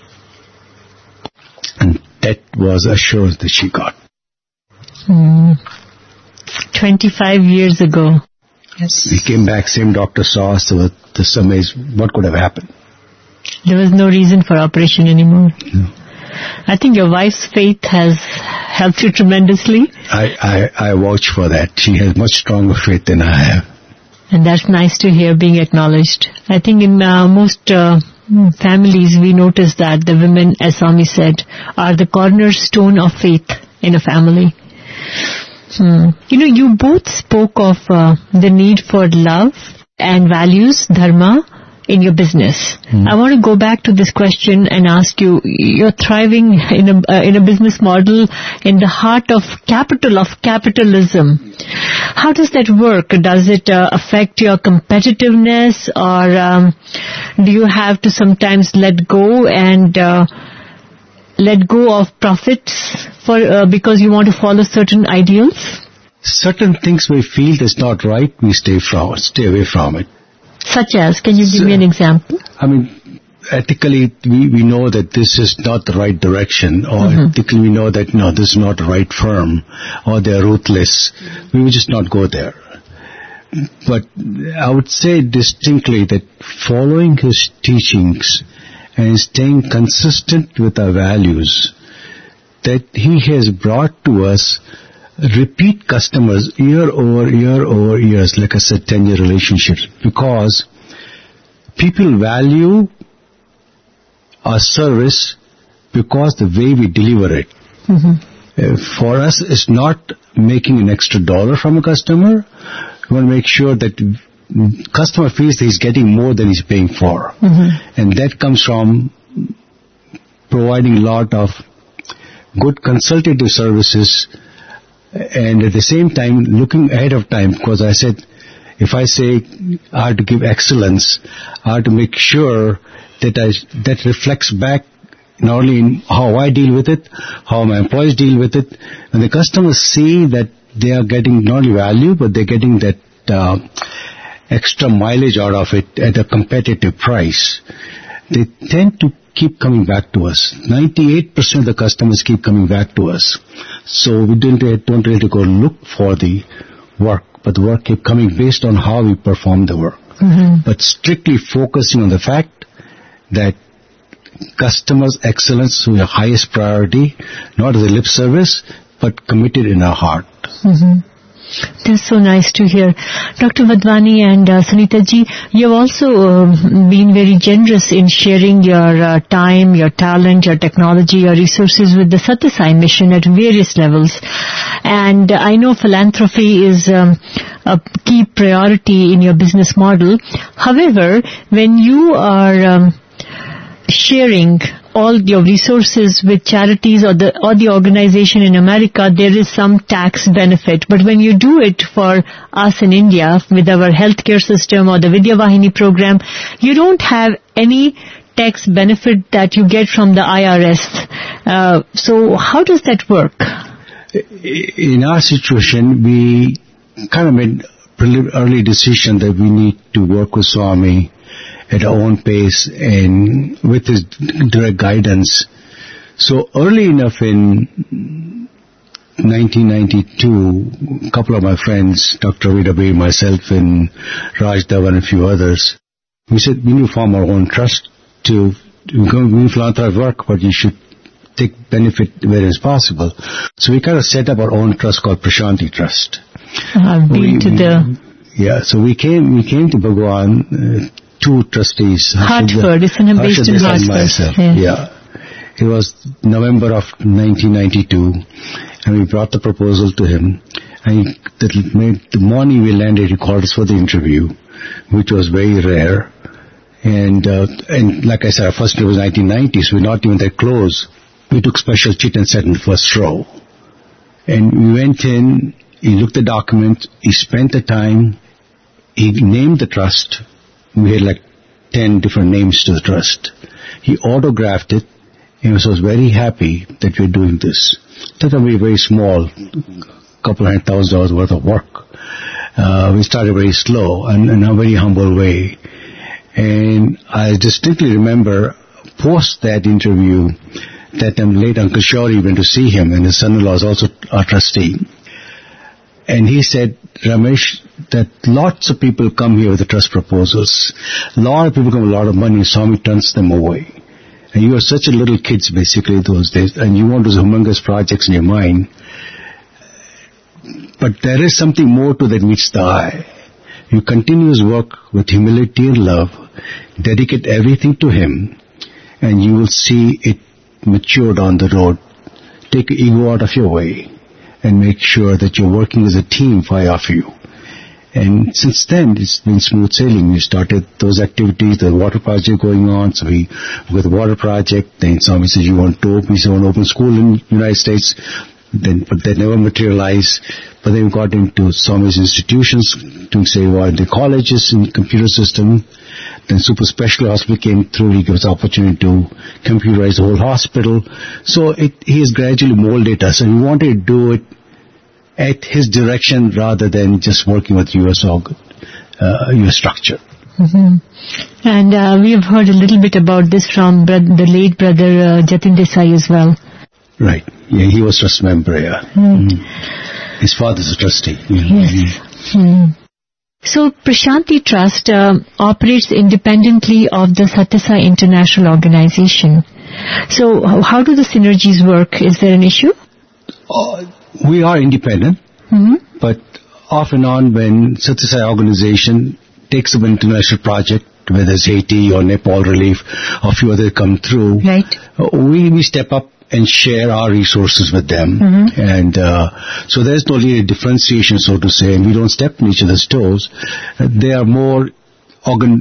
And that was assurance that she got. Hmm. twenty-five years ago. Yes. We came back, same doctor saw us, so this amazed, what could have happened? There was no reason for operation anymore. No. I think your wife's faith has helped you tremendously. I, I, I vouch for that. She has much stronger faith than I have. And that's nice to hear being acknowledged. I think in uh, most uh, families we notice that the women, as Swami said, are the cornerstone of faith in a family. Hmm. You know, you both spoke of uh, the need for love and values, dharma, in your business. I want to go back to this question and ask you, you're thriving in a, uh, in a business model in the heart of capital, of capitalism. How does that work? Does it uh, affect your competitiveness, or um, do you have to sometimes let go and uh, let go of profits for uh, because you want to follow certain ideals? Certain things we feel is not right, we stay from, stay away from it. Such as, can you give So- me an example? I mean, ethically, we, we know that this is not the right direction, or Mhm. ethically we know that, no, this is not the right firm, or they're ruthless. We will just not go there. But I would say distinctly that following his teachings and staying consistent with our values, that he has brought to us repeat customers year over year over years, like I said, ten-year relationships, because people value our service because the way we deliver it. Uh, for us, it's not making an extra dollar from a customer. We want to make sure that mm, customer feels that he's getting more than he's paying for. And that comes from providing a lot of good consultative services, and at the same time looking ahead of time, because I said, if I say I have to give excellence, I have to make sure that I, that reflects back not only in how I deal with it, how my employees deal with it. When the customers see that they are getting not only value, but they're getting that uh, extra mileage out of it at a competitive price, they tend to keep coming back to us. ninety-eight percent of the customers keep coming back to us. So we don't, don't really go look for the work, but the work keep coming based on how we perform the work. But strictly focusing on the fact that customers' excellence is the highest priority, not as a lip service, but committed in our heart. That's so nice to hear. Doctor Wadhwani and uh, Sunita ji, you have also uh, been very generous in sharing your uh, time, your talent, your technology, your resources with the Satya Sai mission at various levels. And I know philanthropy is um, a key priority in your business model. However, when you are um, sharing all your resources with charities or the or the organization in America, there is some tax benefit. But when you do it for us in India with our healthcare system or the Vidya Vahini program, you don't have any tax benefit that you get from the I R S. Uh, so how does that work? In our situation, we kind of made a early decision that we need to work with Swami at our own pace and with his direct guidance. So early enough in nineteen ninety-two, a couple of my friends, Doctor Vidabai, myself, and Raj Dhawan, and a few others, we said we need to form our own trust to, we're going to do philanthropic work, but you should take benefit where it's possible. So we kind of set up our own trust called Prashanti Trust. I've been We- to the Yeah, so we came, we came to Bhagwan, uh, two trustees. Hartford. It's in a based in Harshad Desai and Hartford. myself. Yeah. Yeah. It was November of nineteen ninety-two, and we brought the proposal to him. And he, the, made, the morning we landed, he called us for the interview, which was very rare. And, uh, and like I said, our first interview was nineteen ninety, so we're not even that close. We took special chit and sat in the first row. And we went in, he looked at the document, he spent the time, he named the trust. We had like ten different names to the trust. He autographed it, and was was very happy that we're doing this. That was very, very small, couple hundred thousand dollars worth of work. Uh, we started very slow and in a very humble way. And I distinctly remember, post that interview, that um, late Uncle Shauri went to see him, and his son-in-law is also our trustee. And he said, Ramesh, that lots of people come here with the trust proposals. A lot of people come with a lot of money, Swami turns them away. And you were such a little kids basically those days, and you want those humongous projects in your mind. But there is something more to that meets the eye. You continuous work with humility and love, dedicate everything to him, and you will see it mature down the road. Take ego out of your way, and make sure that you're working as a team for all of you. And since then, it's been smooth sailing. We started those activities, the water project going on. So we, with the water project, then Swami said, you want to open, we said, want to open school in the United States. Then, but that never materialized. But then we got into Swami's institutions, doing say, well, the colleges in computer system. Then Super Specialty Hospital came through. He gave us the opportunity to computerize the whole hospital. So it, he has gradually molded us, and we wanted to do it at his direction rather than just working with U S org, uh, U S structure. Mm-hmm. And uh, we have heard a little bit about this from bro- the late brother uh, Jatin Desai as well. Right. Yeah, he was trust member, yeah. Right. Mm. His father's a trustee. Yes. Mm. So Prashanti Trust uh, operates independently of the Satyasai International Organization. So h- how do the synergies work? Is there an issue? Uh, we are independent, Mm-hmm. but off and on when Satyasai organization takes up an international project, whether it's Haiti or Nepal relief, or a few others come through, Right. uh, we, we step up and share our resources with them. Mm-hmm. And uh, so there's no really differentiation, so to say, and we don't step in each other's toes. Uh, they are more organ,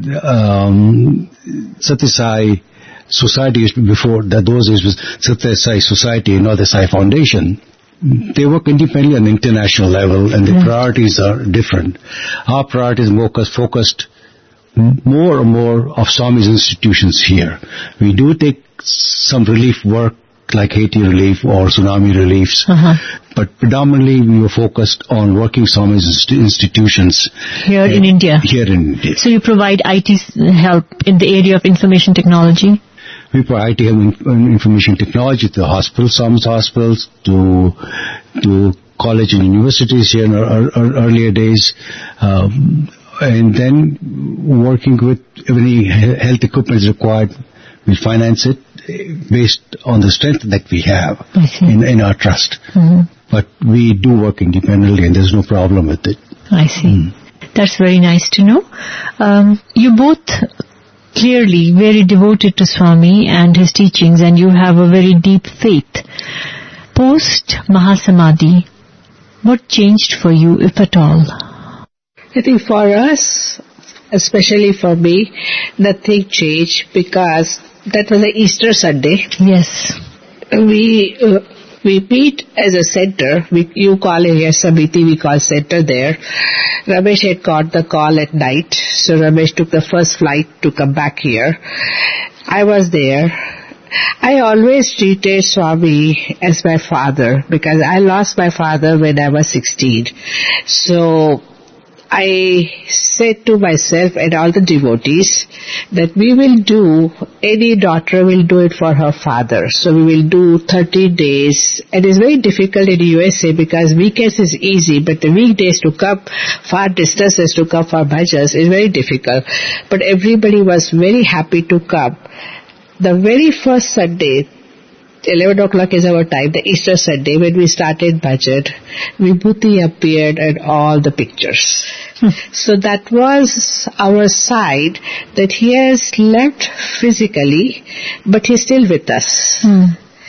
um, Satyasai Society, before that those days was Satyasai Society and not the Sai Foundation. They work independently on an international level, and the priorities are different. Our priorities are more focused more and more of Swami's institutions here. We do take some relief work like Haiti relief or tsunami reliefs, Uh-huh. but predominantly we were focused on working Swami's inst- institutions Here in uh, India. Here in India. So you provide I T s- help in the area of information technology? We provide I T and information technology to the hospitals, Swami's hospitals, to to college and universities here in our, our, our earlier days, um, and then working with any he- health equipment is required. We finance it based on the strength that we have I see. in, in our trust. Mhm. But we do work independently, and there's no problem with it. I see. That's very nice to know. Um, you both clearly very devoted to Swami and his teachings, and you have a very deep faith. Post Mahasamadhi, what changed for you, if at all? I think for us, especially for me, nothing changed because that was a Easter Sunday. Yes. We uh, we meet as a center. We, you call it here Samiti, we call center there. Ramesh had got the call at night, so Ramesh took the first flight to come back here. I was there. I always treated Swami as my father because I lost my father when I was sixteen. So I said to myself and all the devotees that we will do, any daughter will do it for her father. So we will do thirty days. And it's very difficult in the U S A because weekends is easy, but the weekdays to come, far distances to come for bhajans is very difficult. But everybody was very happy to come. The very first Sunday, eleven o'clock is our time, the Easter Sunday, when we started bhajan, Vibhuti appeared in all the pictures. So that was our side that he has left physically, but he's still with us. Hmm.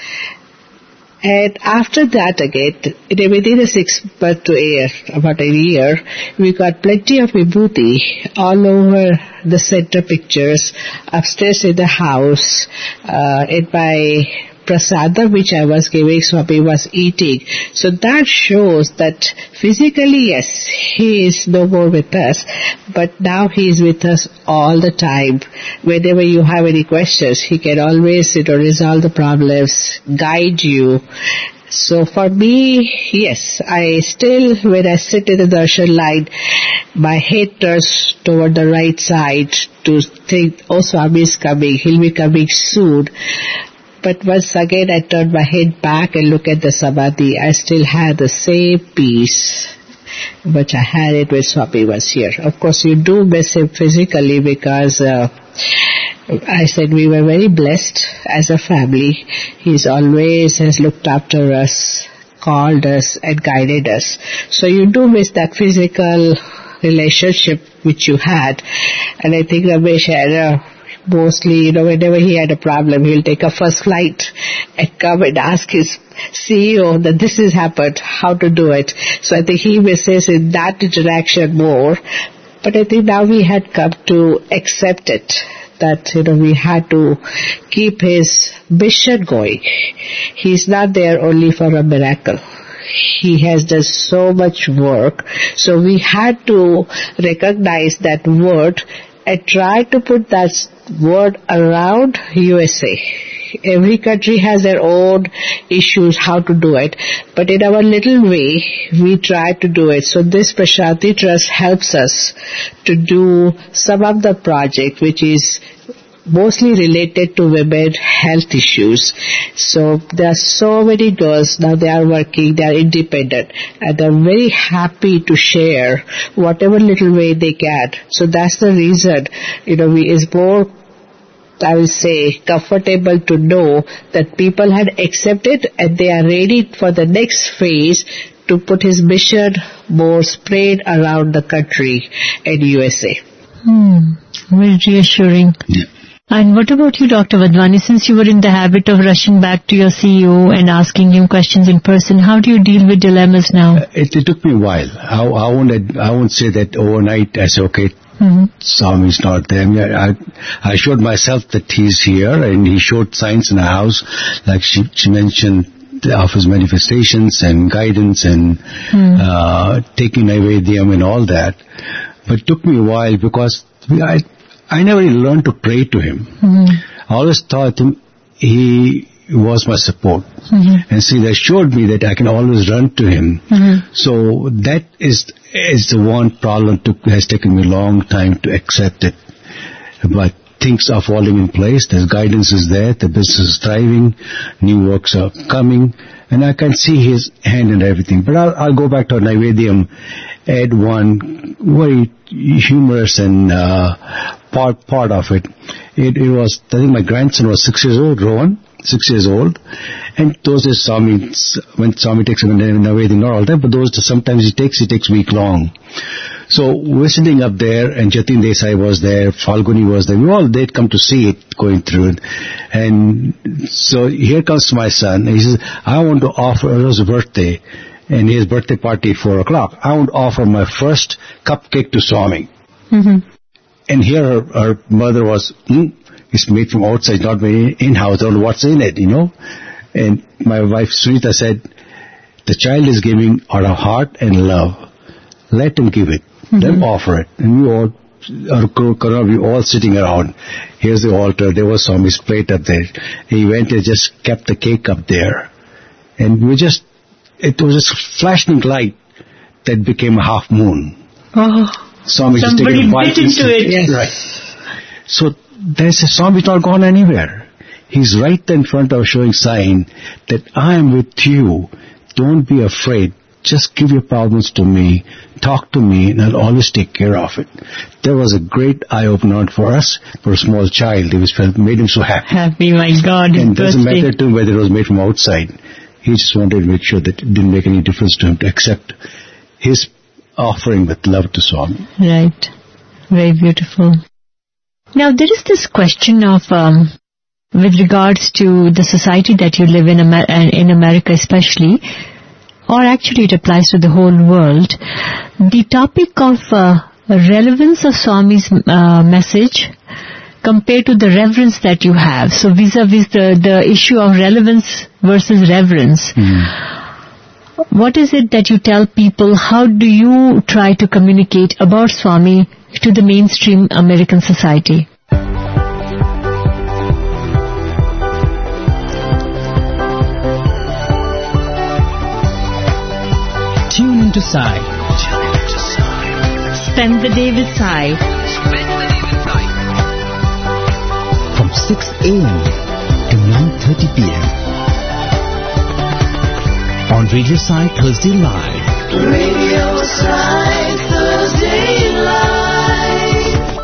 And after that again, in- within a six month to a year, about a year, we got plenty of vibhuti all over the center pictures, upstairs in the house, uh, in my prasada which I was giving, Swami was eating. So that shows that physically, yes, he is no more with us, but now he is with us all the time. Whenever you have any questions, he can always, you know, resolve the problems, guide you. So for me, yes, I still, when I sit in the darshan line, my head turns toward the right side to think, oh, Swami is coming, he'll be coming soon. But once again, I turn my head back and look at the samadhi. I still had the same peace, which I had it when Swami was here. Of course, you do miss him physically because uh, I said we were very blessed as a family. He's always has looked after us, called us, and guided us. So you do miss that physical relationship which you had. And I think Ramesh had a mostly, you know, whenever he had a problem, he'll take a first flight and come and ask his C E O that this has happened, how to do it. So I think he misses in that interaction more. But I think now we had come to accept it, that, you know, we had to keep his mission going. He's not there only for a miracle. He has done so much work. So we had to recognize that word and try to put that word around U S A. Every country has their own issues, how to do it. But in our little way, we try to do it. So this Prashanti Trust helps us to do some of the project, which is mostly related to women health issues. So there are so many girls now, they are working, they are independent, and they're very happy to share whatever little way they can. So that's the reason, you know, we is more, I will say, comfortable to know that people had accepted and they are ready for the next phase to put his mission more spread around the country and U S A. Hmm. Very reassuring. Yeah. And what about you, Doctor Wadhwani? Since you were in the habit of rushing back to your C E O and asking him questions in person, how do you deal with dilemmas now? Uh, It, it took me a while. I, I won't. I won't say that overnight. I say, okay, Mm-hmm. Swami's not there. I, mean, I, I showed myself that he's here, and he showed signs in the house, like she, she mentioned, of his manifestations and guidance and Mm. uh, taking Naivedyam and all that. But it took me a while because I, I never really learned to pray to him. Mm-hmm. I always thought him, he was my support. Mm-hmm. And see, that showed me that I can always run to him. Mm-hmm. So that is is the one problem. Took, has taken me a long time to accept it. But things are falling in place. The guidance is there. The business is thriving. New works are coming. And I can see his hand in everything. But I'll, I'll go back to Naivedyam, add one very humorous and uh, part part of it. It, it was, I think my grandson was six years old, Rohan. Six years old, and those days Swami, when Swami takes him in Naivedyam, not all the time, but those sometimes he takes, he takes week long. So we're sitting up there, and Jatin Desai was there, Falguni was there, we all, they'd come to see it going through it. And so here comes my son, he says, I want to offer, it was a birthday, and his birthday party at four o'clock, I want to offer my first cupcake to Swami. Mm-hmm. And here her, her mother was, hmm? It's made from outside, not made in-house. I don't know what's in it, you know. And my wife Sunita said, the child is giving out of heart and love. Let him give it. Mm-hmm. Let him offer it. And we all, our Corona, we all sitting around. Here's the altar. There was Swami's plate up there. He went and just kept the cake up there. And we just, it was just flashing light that became a half moon. Oh, Swami just somebody taking a bite bit into it. Yes. Right. So there's a Swami's not gone anywhere. He's right there in front of showing sign that I am with you. Don't be afraid. Just give your problems to me. Talk to me, and I'll always take care of it. That was a great eye-opener for us, for a small child. It was felt, made him so happy. Happy, my God. And it doesn't birthday. matter to him whether it was made from outside. He just wanted to make sure that it didn't make any difference to him to accept his offering with love to Swami. Right. Very beautiful. Now, there is this question of, um, with regards to the society that you live in, Amer- in America especially, or actually it applies to the whole world, the topic of uh, relevance of Swami's uh, message compared to the reverence that you have. So vis-a-vis the, the issue of relevance versus reverence. Mm-hmm. What is it that you tell people? How do you try to communicate about Swami to the mainstream American society? Tune into Sai. Spend the day with Sai. From six a.m. to nine thirty p.m. on Radio Sai Thursday Live. Radio Sai Thursday Live.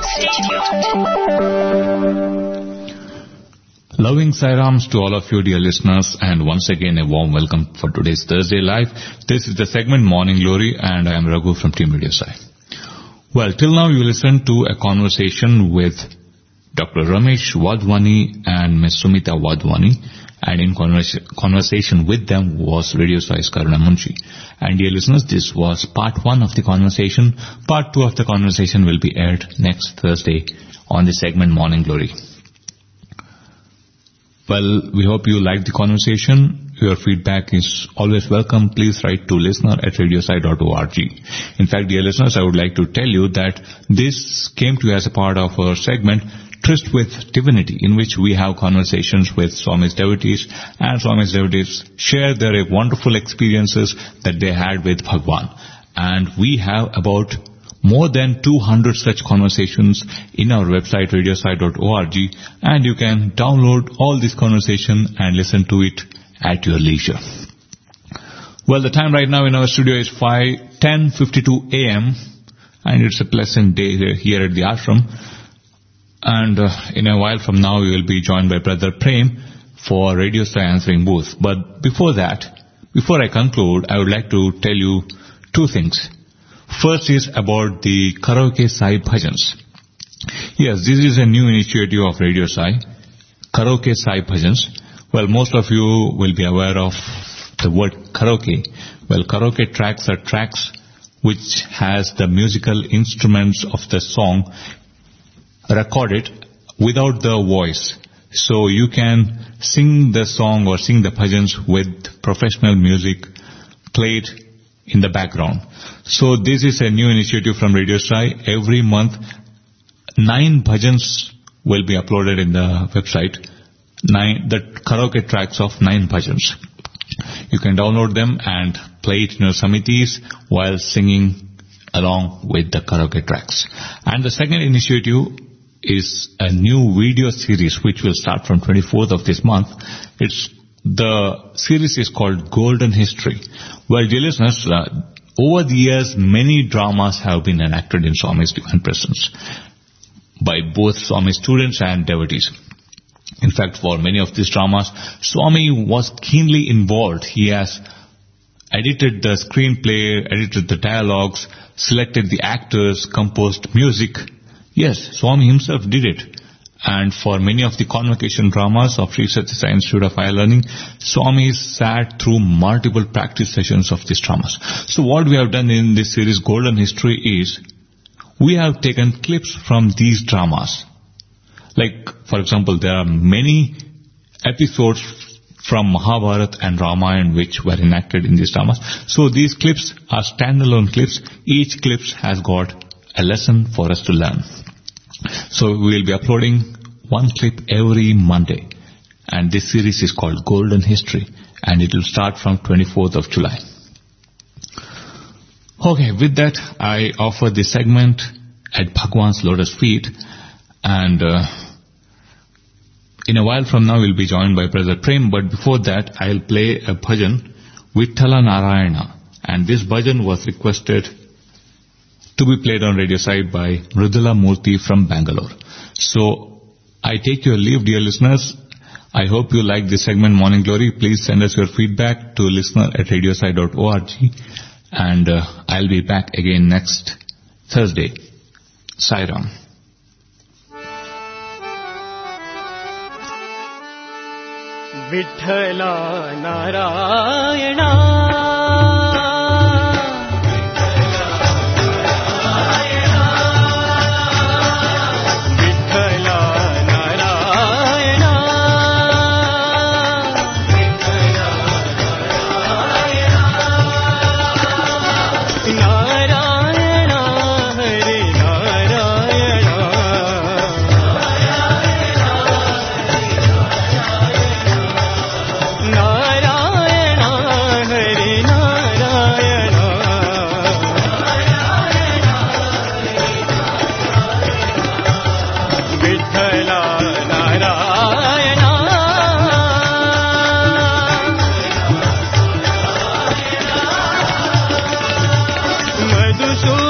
Loving Sairams to all of you, dear listeners, and once again a warm welcome for today's Thursday Live. This is the segment Morning Glory, and I am Raghu from Team Radio Sai. Well, till now you listened to a conversation with Doctor Ramesh Wadhwani and Miss Sumita Wadhwani, and in conversa- conversation with them was Radio Sai's Karuna Munshi. And dear listeners, this was part one of the conversation. Part two of the conversation will be aired next Thursday on the segment Morning Glory. Well, we hope you liked the conversation. Your feedback is always welcome. Please write to listener at radiosai dot org. In fact, dear listeners, I would like to tell you that this came to you as a part of our segment Tryst with Divinity, in which we have conversations with Swami's devotees, and Swami's devotees share their wonderful experiences that they had with Bhagwan. And we have about more than two hundred such conversations in our website radiosai dot org, and you can download all this conversation and listen to it at your leisure. Well, the time right now in our studio is ten fifty-two a.m. and it's a pleasant day here at the ashram. And uh, in a while from now, we will be joined by Brother Prem for Radio Sai Answering Booth. But before that, before I conclude, I would like to tell you two things. First is about the Karaoke Sai Bhajans. Yes, this is a new initiative of Radio Sai, Karaoke Sai Bhajans. Well, most of you will be aware of the word karaoke. Well, karaoke tracks are tracks which has the musical instruments of the song recorded without the voice. So you can sing the song or sing the bhajans with professional music played in the background. So this is a new initiative from Radio Sai. Every month, nine bhajans will be uploaded in the website. Nine, the karaoke tracks of nine bhajans. You can download them and play it in your samitis while singing along with the karaoke tracks. And the second initiative is a new video series which will start from twenty-fourth of this month. It's the series is called Golden History. Well, dear listeners, uh, over the years, many dramas have been enacted in Swami's Divine Presence by both Swami students and devotees. In fact, for many of these dramas, Swami was keenly involved. He has edited the screenplay, edited the dialogues, selected the actors, composed music. Yes, Swami himself did it. And for many of the convocation dramas of Sri Satya Sai Institute of Higher Learning, Swami sat through multiple practice sessions of these dramas. So what we have done in this series, Golden History, is we have taken clips from these dramas. Like, for example, there are many episodes from Mahabharata and Ramayana which were enacted in these dramas. So these clips are standalone clips. Each clip has got a lesson for us to learn. So we will be uploading one clip every Monday. And this series is called Golden History. And it will start from twenty-fourth of July. Okay, with that, I offer this segment at Bhagwan's Lotus Feet. And uh, in a while from now, we'll be joined by Brother Prem. But before that, I'll play a bhajan, Vitthala Narayana. And this bhajan was requested to be played on Radio Sai by Mridula Murthy from Bangalore. So, I take your leave, dear listeners. I hope you like this segment, Morning Glory. Please send us your feedback to listener at radiosai dot org. And uh, I'll be back again next Thursday. Sai Ram. Vitthala Narayana Madhusu